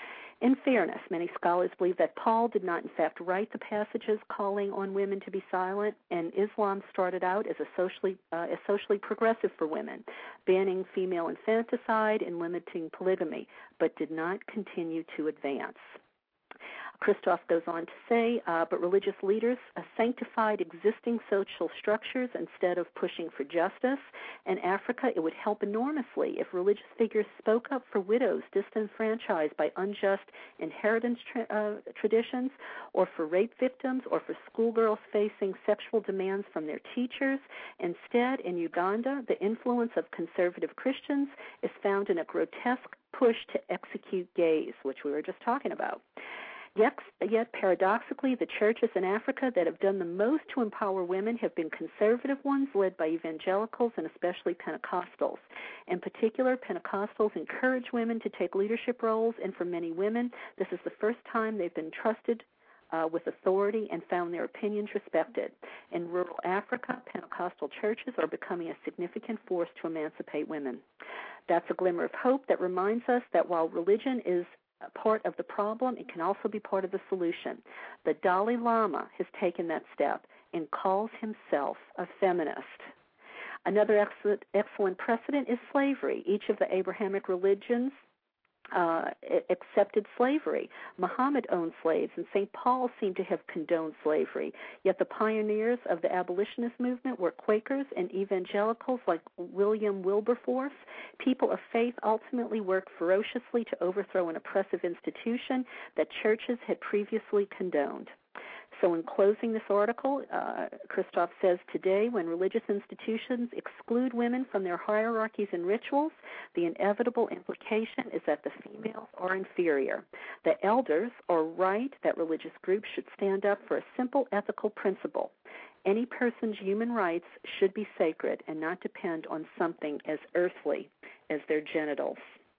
In fairness, many scholars believe that Paul did not in fact write the passages calling on women to be silent, and Islam started out as a socially, uh, as socially progressive for women, banning female infanticide and limiting polygamy, but did not continue to advance. Christoph goes on to say, uh, but religious leaders uh, sanctified existing social structures instead of pushing for justice. In Africa, it would help enormously if religious figures spoke up for widows disenfranchised by unjust inheritance tra- uh, traditions, or for rape victims, or for schoolgirls facing sexual demands from their teachers. Instead, in Uganda, the influence of conservative Christians is found in a grotesque push to execute gays, which we were just talking about. Yet, yet, paradoxically, the churches in Africa that have done the most to empower women have been conservative ones led by evangelicals and especially Pentecostals. In particular, Pentecostals encourage women to take leadership roles, and for many women, this is the first time they've been trusted uh, with authority and found their opinions respected. In rural Africa, Pentecostal churches are becoming a significant force to emancipate women. That's a glimmer of hope that reminds us that while religion is part of the problem, it can also be part of the solution. The Dalai Lama has taken that step and calls himself a feminist. Another excellent, excellent precedent is slavery. Each of the Abrahamic religions uh, accepted slavery. Muhammad owned slaves, and Saint Paul seemed to have condoned slavery. Yet the pioneers of the abolitionist movement were Quakers and evangelicals like William Wilberforce. People of faith ultimately worked ferociously to overthrow an oppressive institution that churches had previously condoned. So in closing this article, uh, Christoph says, today when religious institutions exclude women from their hierarchies and rituals, the inevitable implication is that the females are inferior. The elders are right that religious groups should stand up for a simple ethical principle. Any person's human rights should be sacred and not depend on something as earthly as their genitals.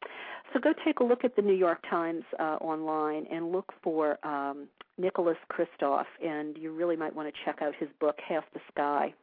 So go take a look at the New York Times uh, online and look for um, Nicholas Kristof, and you really might want to check out his book, Half the Sky.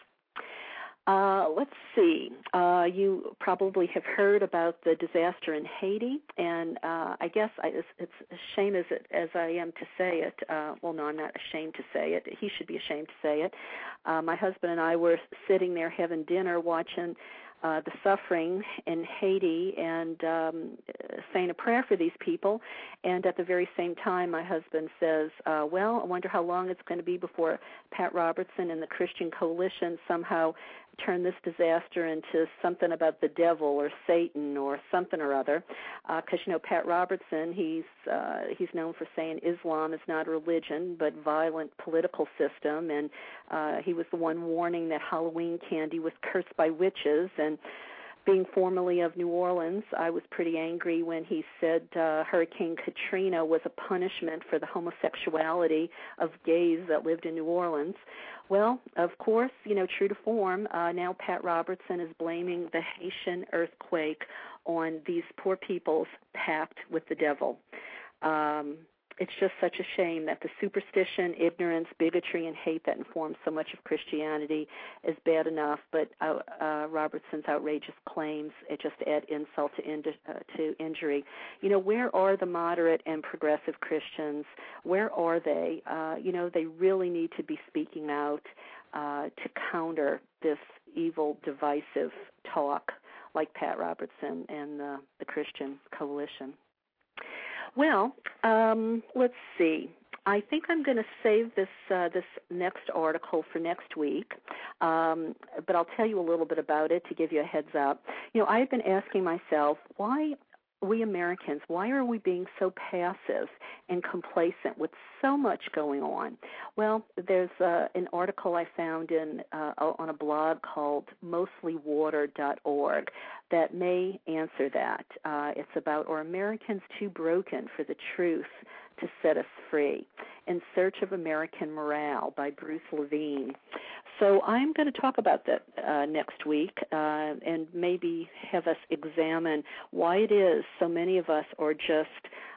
Uh, let's see. Uh, you probably have heard about the disaster in Haiti, and uh, I guess I, it's, it's a shame as, it, as I am to say it. Uh, well, no, I'm not ashamed to say it. He should be ashamed to say it. Uh, my husband and I were sitting there having dinner watching Uh, the suffering in Haiti and um, saying a prayer for these people. And at the very same time, my husband says, uh, well, I wonder how long it's going to be before Pat Robertson and the Christian Coalition somehow turn this disaster into something about the devil or Satan or something or other. Because, uh, you know, Pat Robertson, he's uh, he's known for saying Islam is not a religion but violent political system. And uh, he was the one warning that Halloween candy was cursed by witches. And being formerly of New Orleans, I was pretty angry when he said uh, Hurricane Katrina was a punishment for the homosexuality of gays that lived in New Orleans. Well, of course, you know, true to form, uh, now Pat Robertson is blaming the Haitian earthquake on these poor people's pact with the devil. Um, it's just such a shame that the superstition, ignorance, bigotry, and hate that informs so much of Christianity is bad enough, but uh, uh, Robertson's outrageous claims, it just add insult to, in- uh, to injury. You know, where are the moderate and progressive Christians? Where are they? Uh, you know, they really need to be speaking out uh, to counter this evil, divisive talk like Pat Robertson and uh, the Christian Coalition. Well, um, let's see. I think I'm going to save this uh, this next article for next week, um, but I'll tell you a little bit about it to give you a heads up. You know, I've been asking myself, why we Americans, why are we being so passive and complacent with so much going on? Well, there's uh, an article I found in uh, on a blog called mostly water dot org that may answer that. Uh, it's about, are Americans too broken for the truth to set us free? In Search of American Morale by Bruce Levine. So I'm going to talk about that uh, next week uh, and maybe have us examine why it is so many of us are just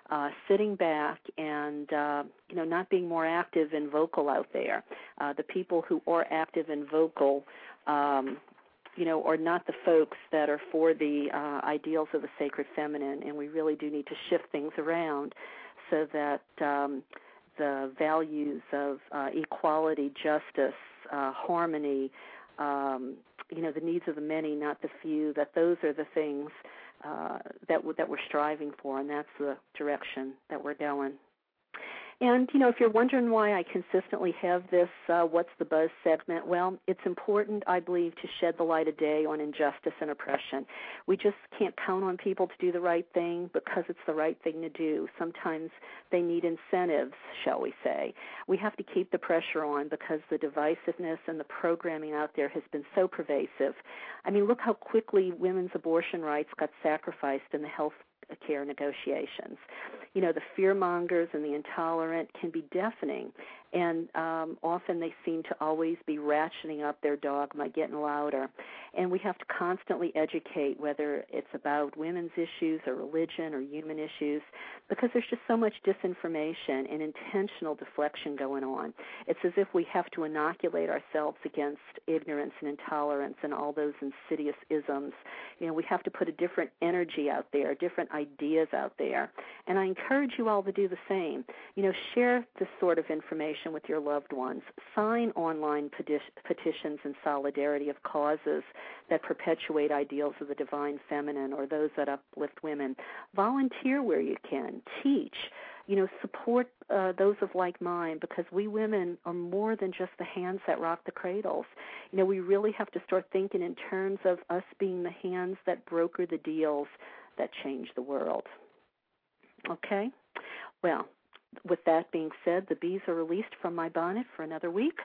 uh, sitting back and, uh, you know, not being more active and vocal out there. Uh, the people who are active and vocal, um, you know, are not the folks that are for the uh, ideals of the sacred feminine, and we really do need to shift things around so that um, the values of uh, equality, justice, uh, harmony, um, you know, the needs of the many, not the few, that those are the things uh, that, w- that we're striving for, and that's the direction that we're going. And, you know, if you're wondering why I consistently have this uh, What's the Buzz segment, well, it's important, I believe, to shed the light of day on injustice and oppression. We just can't count on people to do the right thing because it's the right thing to do. Sometimes they need incentives, shall we say. We have to keep the pressure on because the divisiveness and the programming out there has been so pervasive. I mean, look how quickly women's abortion rights got sacrificed in the health care negotiations. You know, the fear-mongers and the intolerant can be deafening, and um, often they seem to always be ratcheting up their dogma, getting louder. And we have to constantly educate, whether it's about women's issues or religion or human issues, because there's just so much disinformation and intentional deflection going on. It's as if we have to inoculate ourselves against ignorance and intolerance and all those insidious isms. You know, we have to put a different energy out there, different ideas out there. And I encourage you all to do the same. You know, share this sort of information with your loved ones. Sign online peti- petitions in solidarity of causes that perpetuate ideals of the divine feminine or those that uplift women. Volunteer where you can. Teach. You know, support uh, those of like mind, because we women are more than just the hands that rock the cradles. You know, we really have to start thinking in terms of us being the hands that broker the deals that change the world. Okay? Well, with that being said, the bees are released from my bonnet for another week.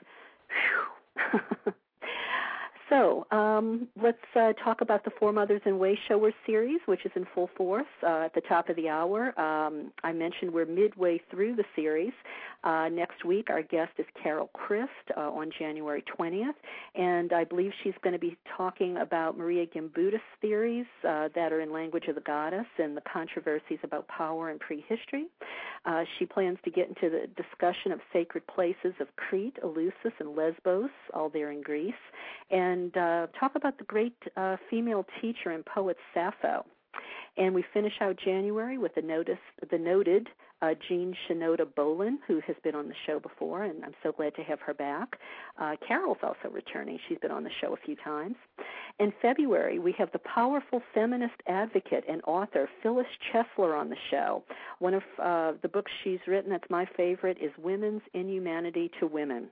So um, let's uh, talk about the Four Mothers and Way Showers series, which is in full force uh, at the top of the hour. Um, I mentioned we're midway through the series. Uh, next week, our guest is Carol Christ uh, on January twentieth, and I believe she's going to be talking about Maria Gimbutas' theories uh, that are in Language of the Goddess and the controversies about power and prehistory. Uh, she plans to get into the discussion of sacred places of Crete, Eleusis, and Lesbos, all there in Greece, and uh, talk about the great uh, female teacher and poet Sappho. And we finish out January with the, notice, the noted uh, Jean Shinoda Bolin, who has been on the show before, and I'm so glad to have her back. Uh, Carol's also returning. She's been on the show a few times. In February, we have the powerful feminist advocate and author Phyllis Chesler on the show. One of uh, the books she's written that's my favorite is Women's Inhumanity to Women.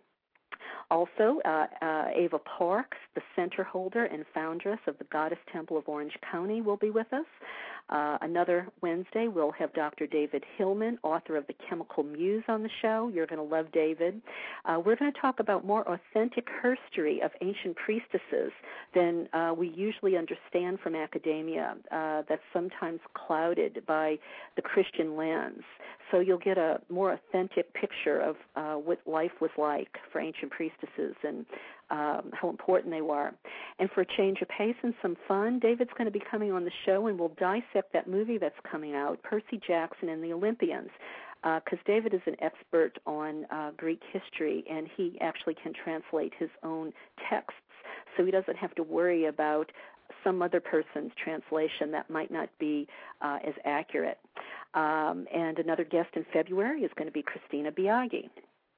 Also, uh, uh, Ava Parks, the center holder and foundress of the Goddess Temple of Orange County, will be with us. Uh, another Wednesday, we'll have Doctor David Hillman, author of The Chemical Muse, on the show. You're going to love David. Uh, we're going to talk about more authentic herstory of ancient priestesses than uh, we usually understand from academia, uh, that's sometimes clouded by the Christian lens. So you'll get a more authentic picture of uh, what life was like for ancient priestesses and um, how important they were. And for a change of pace and some fun, David's going to be coming on the show, and we'll dissect that movie that's coming out, Percy Jackson and the Olympians, because uh, David is an expert on uh, Greek history, and he actually can translate his own texts, so he doesn't have to worry about some other person's translation that might not be uh, as accurate. Um, and another guest in February is going to be Christina Biaggi.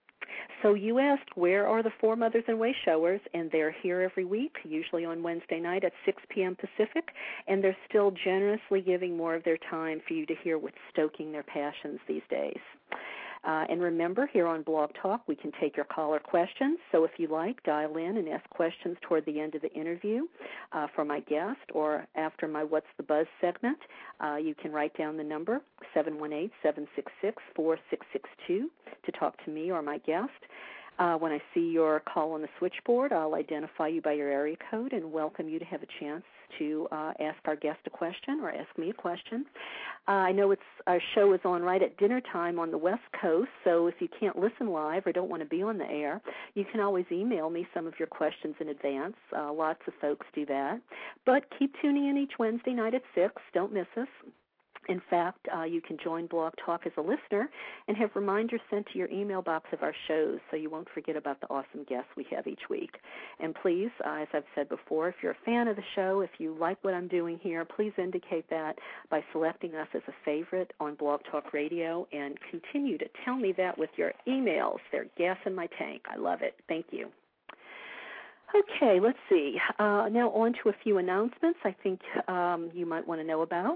So you asked, where are the Four Mothers and Way Showers? And they're here every week, usually on Wednesday night at six p.m. Pacific, and they're still generously giving more of their time for you to hear what's stoking their passions these days. Uh, and remember, here on Blog Talk, we can take your caller questions. So if you like, dial in and ask questions toward the end of the interview uh, for my guest, or after my What's the Buzz segment. Uh, you can write down the number, seven one eight, seven six six, four six six two, to talk to me or my guest. Uh, when I see your call on the switchboard, I'll identify you by your area code and welcome you to have a chance to uh, ask our guest a question or ask me a question. Uh, I know it's our show is on right at dinner time on the West Coast, so if you can't listen live or don't want to be on the air, you can always email me some of your questions in advance. Uh, lots of folks do that. But keep tuning in each Wednesday night at six. Don't miss us. In fact, uh, you can join Blog Talk as a listener and have reminders sent to your email box of our shows so you won't forget about the awesome guests we have each week. And please, uh, as I've said before, if you're a fan of the show, if you like what I'm doing here, please indicate that by selecting us as a favorite on Blog Talk Radio, and continue to tell me that with your emails. They're gas in my tank. I love it. Thank you. Okay, let's see. Uh, now on to a few announcements I think um, you might want to know about.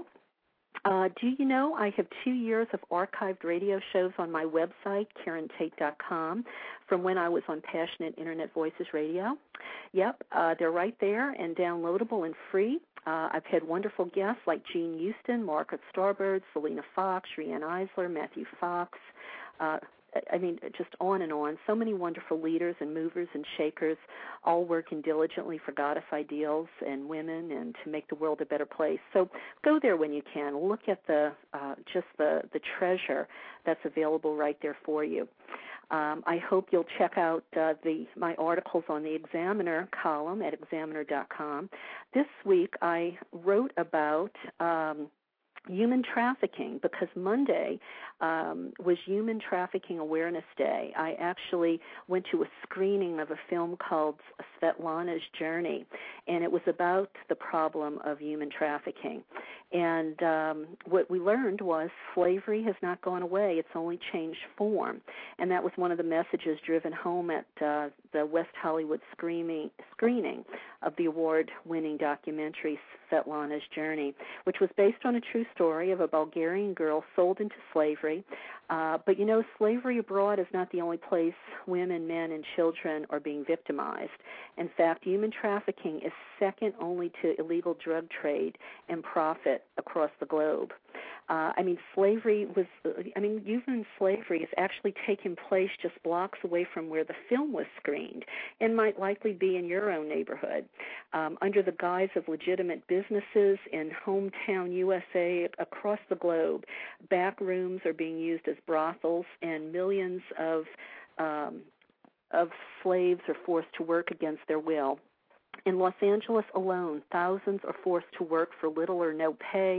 Uh, do you know I have two years of archived radio shows on my website, Karen Tate dot com, from when I was on Passionate Internet Voices Radio? Yep, uh, they're right there and downloadable and free. Uh, I've had wonderful guests like Jean Houston, Margaret Starbird, Selena Fox, Rianne Eisler, Matthew Fox, uh, I mean, just on and on. So many wonderful leaders and movers and shakers, all working diligently for goddess ideals and women and to make the world a better place. So go there when you can. Look at the uh, just the, the treasure that's available right there for you. Um, I hope you'll check out uh, the my articles on the Examiner column at examiner dot com. This week I wrote about Um, human trafficking, because Monday um, was Human Trafficking Awareness Day. I actually went to a screening of a film called Svetlana's Journey, and it was about the problem of human trafficking. And um, what we learned was slavery has not gone away. It's only changed form. And that was one of the messages driven home at uh, the West Hollywood screening, screening of the award-winning documentary Svetlana's Journey, which was based on a true story of a Bulgarian girl sold into slavery. Uh, but, you know, slavery abroad is not the only place women, men, and children are being victimized. In fact, human trafficking is second only to illegal drug trade and profit across the globe. Uh, I mean, slavery was, I mean, human slavery is actually taking place just blocks away from where the film was screened and might likely be in your own neighborhood. Um, under the guise of legitimate businesses in hometown U S A across the globe, back rooms are being used as brothels, and millions of um, of slaves are forced to work against their will. In Los Angeles alone, thousands are forced to work for little or no pay.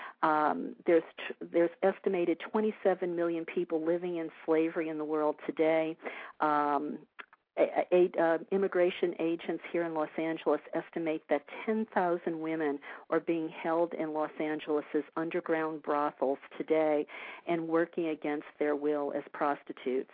Um, there's there's estimated twenty-seven million people living in slavery in the world today. Um, a, a, uh, immigration agents here in Los Angeles estimate that ten thousand women are being held in Los Angeles' underground brothels today and working against their will as prostitutes.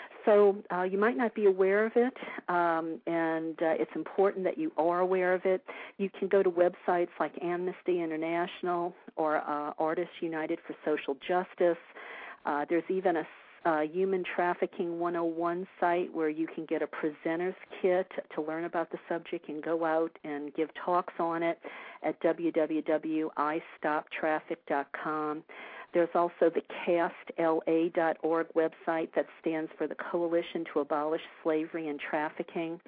So uh, you might not be aware of it, um, and uh, it's important that you are aware of it. You can go to websites like Amnesty International or uh, Artists United for Social Justice. Uh, there's even a uh, Human Trafficking one oh one site where you can get a presenter's kit to learn about the subject and go out and give talks on it at w w w dot i stop traffic dot com. There's also the cast L A dot org website that stands for the Coalition to Abolish Slavery and Trafficking.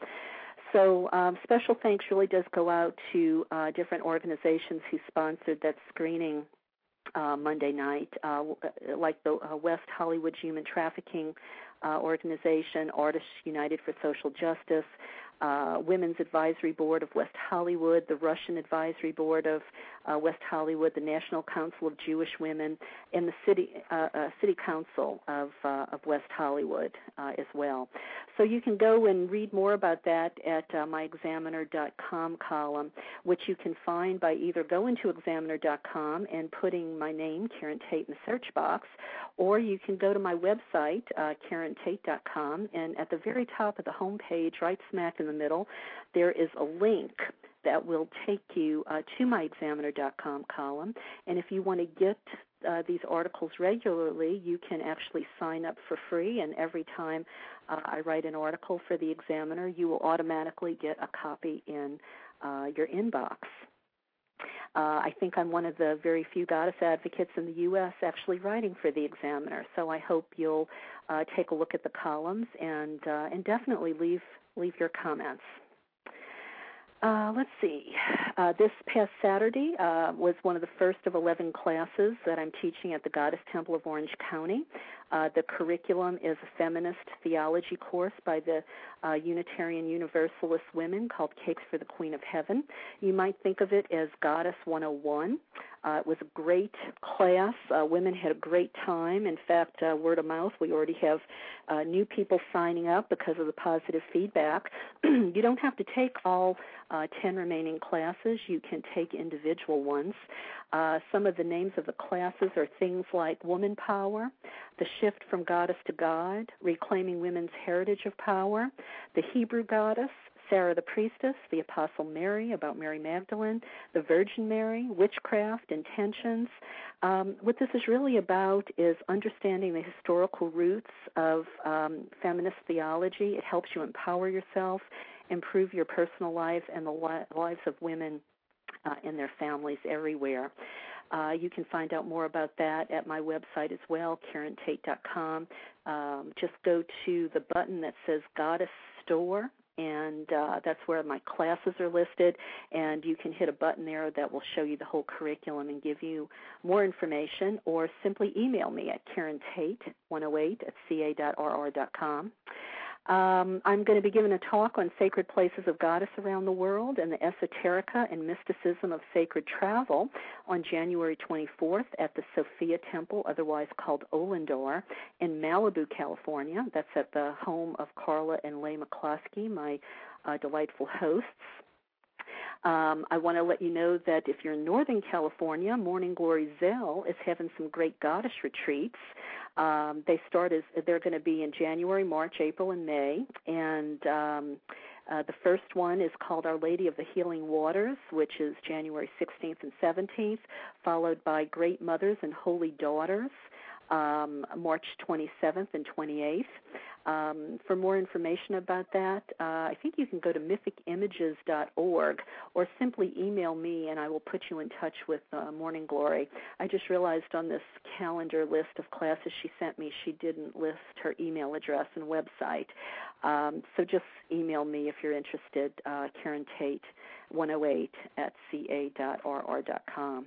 So um, special thanks really does go out to uh, different organizations who sponsored that screening uh, Monday night, uh, like the uh, West Hollywood Human Trafficking uh, Organization, Artists United for Social Justice, Uh, Women's Advisory Board of West Hollywood, the Russian Advisory Board of uh, West Hollywood, the National Council of Jewish Women, and the City uh, uh, City Council of uh, of West Hollywood uh, as well. So you can go and read more about that at uh, my examiner dot com column, which you can find by either going to examiner dot com and putting my name, Karen Tate, in the search box, or you can go to my website, uh, Karen Tate dot com, and at the very top of the home page, right smack in the middle, there is a link that will take you uh, to my examiner dot com column. And if you want to get uh, these articles regularly, you can actually sign up for free. And every time uh, I write an article for the Examiner, you will automatically get a copy in uh, your inbox. Uh, I think I'm one of the very few goddess advocates in the U S actually writing for the Examiner. So I hope you'll uh, take a look at the columns and uh, and definitely leave leave your comments. Uh, let's see. Uh, this past Saturday uh, was one of the first of eleven classes that I'm teaching at the Goddess Temple of Orange County. Uh, the curriculum is a feminist theology course by the uh, Unitarian Universalist women called Cakes for the Queen of Heaven. You might think of it as Goddess one oh one. Uh, it was a great class. Uh, women had a great time. In fact, uh, word of mouth, we already have uh, new people signing up because of the positive feedback. You don't have to take all uh, ten remaining classes. You can take individual ones. Uh, some of the names of the classes are things like Woman Power, The Shift from Goddess to God, Reclaiming Women's Heritage of Power, The Hebrew Goddess, Sarah the Priestess, The Apostle Mary, about Mary Magdalene, The Virgin Mary, Witchcraft, Intentions. Um, what this is really about is understanding the historical roots of um, feminist theology. It helps you empower yourself, improve your personal life and the li- lives of women uh, and their families everywhere. Uh, you can find out more about that at my website as well, Karen Tate dot com. Um, just go to the button that says Goddess Store, and uh, that's where my classes are listed, and you can hit a button there that will show you the whole curriculum and give you more information, or simply email me at Karen Tate one oh eight at c a dot r r dot com. Um, I'm going to be giving a talk on sacred places of Goddess around the world and the esoterica and mysticism of sacred travel on January twenty-fourth at the Sophia Temple, otherwise called Ollendorf, in Malibu, California. That's at the home of Carla and Leigh McCloskey, my uh, delightful hosts. Um, I want to let you know that if you're in Northern California, Morning Glory Zell is having some great goddess retreats. Um, they start as they're going to be in January, March, April, and May, and um, uh, the first one is called Our Lady of the Healing Waters, which is January sixteenth and seventeenth, followed by Great Mothers and Holy Daughters, um, March twenty-seventh and twenty-eighth. Um, for more information about that, uh, I think you can go to mythic images dot org or simply email me and I will put you in touch with uh, Morning Glory. I just realized on this calendar list of classes she sent me, she didn't list her email address and website. Um, so just email me if you're interested, uh, Karen Tate one oh eight at c a dot r r dot com.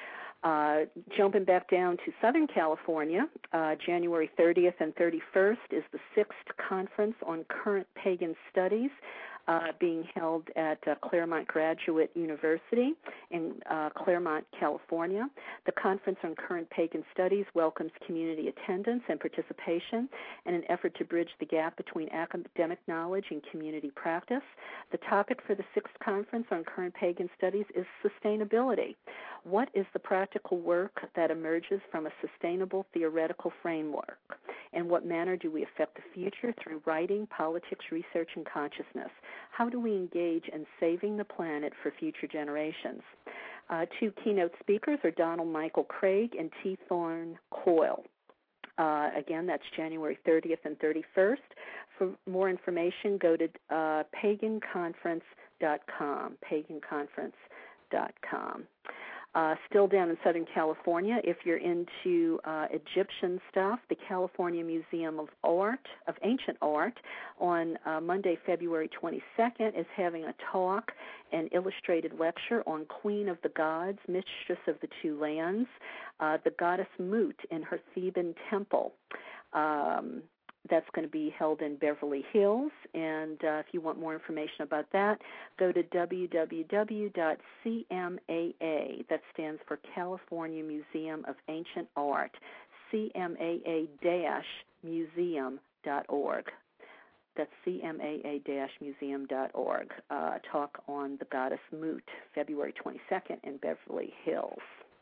Uh, jumping back down to Southern California, uh, January thirtieth and thirty-first is the sixth conference on current pagan studies uh, being held at uh, Claremont Graduate University in uh, Claremont, California. The Conference on Current Pagan Studies welcomes community attendance and participation in an effort to bridge the gap between academic knowledge and community practice. The topic for the sixth Conference on Current Pagan Studies is sustainability. What is the practical work that emerges from a sustainable theoretical framework? In what manner do we affect the future through writing, politics, research, and consciousness? How do we engage in saving the planet for future generations? Uh, two keynote speakers are Donald Michael Craig and T. Thorne Coyle. Uh, again, that's January thirtieth and thirty-first. For more information, go to uh, pagan conference dot com, pagan conference dot com. Uh, still down in Southern California, if you're into uh, Egyptian stuff, the California Museum of Art, of Ancient Art, on uh, Monday, February twenty-second, is having a talk and illustrated lecture on Queen of the Gods, Mistress of the Two Lands, uh, the goddess Mut in her Theban temple. Um, That's going to be held in Beverly Hills, and uh, if you want more information about that, go to w w w dot c m a a, that stands for California Museum of Ancient Art, c m a a dash museum dot org. That's c m a a dash museum dot org. Uh, talk on the goddess Mut, February twenty-second in Beverly Hills.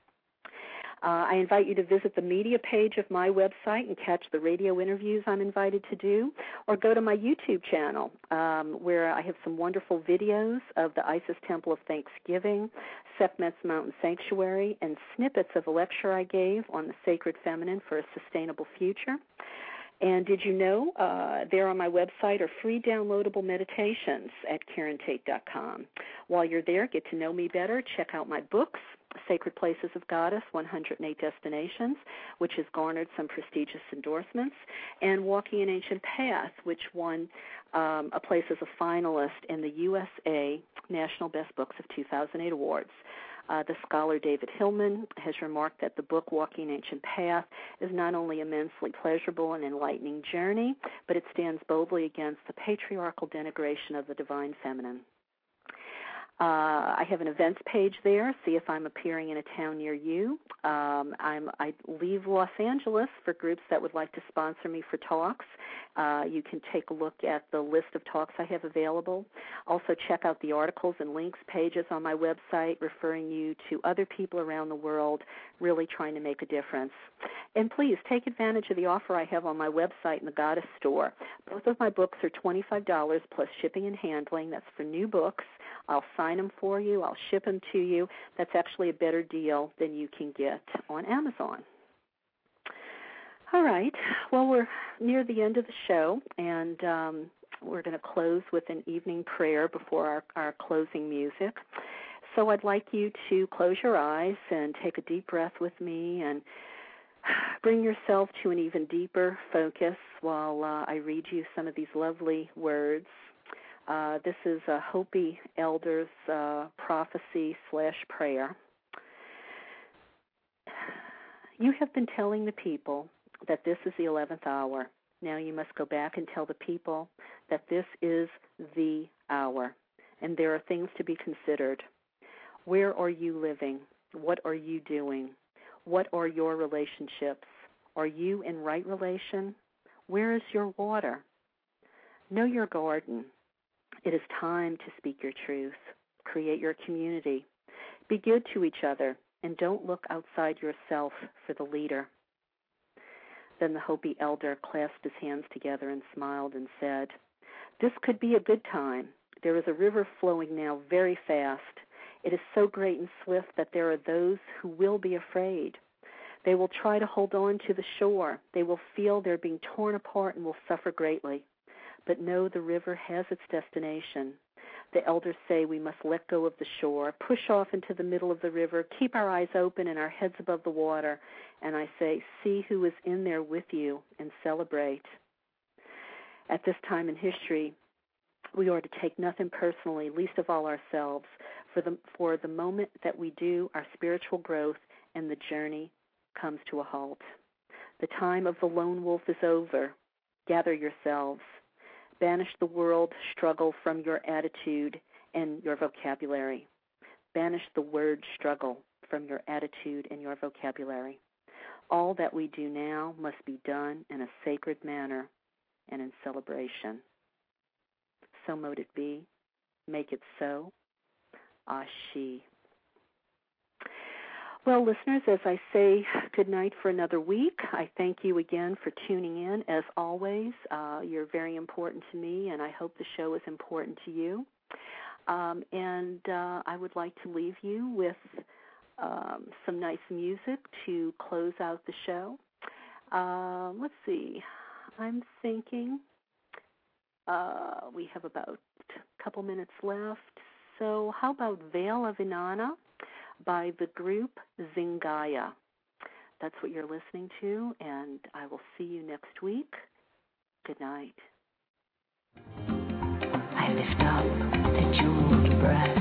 Uh, I invite you to visit the media page of my website and catch the radio interviews I'm invited to do, or go to my YouTube channel um, where I have some wonderful videos of the Isis Temple of Thanksgiving, Sekhmet's Mountain Sanctuary, and snippets of a lecture I gave on the sacred feminine for a sustainable future. And did you know uh, there on my website are free downloadable meditations at Karen Tate dot com. While you're there, get to know me better. Check out my books, Sacred Places of Goddess, one hundred eight Destinations, which has garnered some prestigious endorsements, and Walking an Ancient Path, which won um, a place as a finalist in the U S A National Best Books of two thousand eight awards. Uh, the scholar David Hillman has remarked that the book Walking Ancient Path is not only immensely pleasurable and enlightening journey, but it stands boldly against the patriarchal denigration of the divine feminine. Uh, I have an events page there. See if I'm appearing in a town near you. Um, I'm, I leave Los Angeles for groups that would like to sponsor me for talks. Uh, you can take a look at the list of talks I have available. Also check out the articles and links pages on my website referring you to other people around the world really trying to make a difference. And please take advantage of the offer I have on my website in the Goddess Store. Both of my books are twenty-five dollars plus shipping and handling. That's for new books. I'll sign them for you. I'll ship them to you. That's actually a better deal than you can get on Amazon. All right. Well, we're near the end of the show, and um, we're going to close with an evening prayer before our, our closing music. So I'd like you to close your eyes and take a deep breath with me and bring yourself to an even deeper focus while uh, I read you some of these lovely words. Uh, this is a Hopi Elder's uh, prophecy slash prayer. You have been telling the people that this is the eleventh hour. Now you must go back and tell the people that this is the hour, and there are things to be considered. Where are you living? What are you doing? What are your relationships? Are you in right relation? Where is your water? Know your garden. It is time to speak your truth. Create your community. Be good to each other, and don't look outside yourself for the leader. Then the Hopi elder clasped his hands together and smiled and said, "This could be a good time. There is a river flowing now very fast. It is so great and swift that there are those who will be afraid. They will try to hold on to the shore. They will feel they're being torn apart and will suffer greatly. But know the river has its destination. The elders say we must let go of the shore, push off into the middle of the river, keep our eyes open and our heads above the water. And I say, see who is in there with you and celebrate." At this time in history, we are to take nothing personally, least of all ourselves. For the, for the moment that we do, our spiritual growth and the journey comes to a halt. The time of the lone wolf is over. Gather yourselves. Banish the world struggle from your attitude and your vocabulary. Banish the word struggle from your attitude and your vocabulary. All that we do now must be done in a sacred manner and in celebration. So mote it be. Make it so. Ashi. Well, listeners, as I say good night for another week, I thank you again for tuning in. As always, uh, you're very important to me, and I hope the show is important to you. Um, and uh, I would like to leave you with um, some nice music to close out the show. Uh, let's see. I'm thinking uh, we have about a couple minutes left. So how about Veil of Inanna by the group Zingaya? That's what you're listening to, and I will see you next week. Good night. I lift up the jeweled breast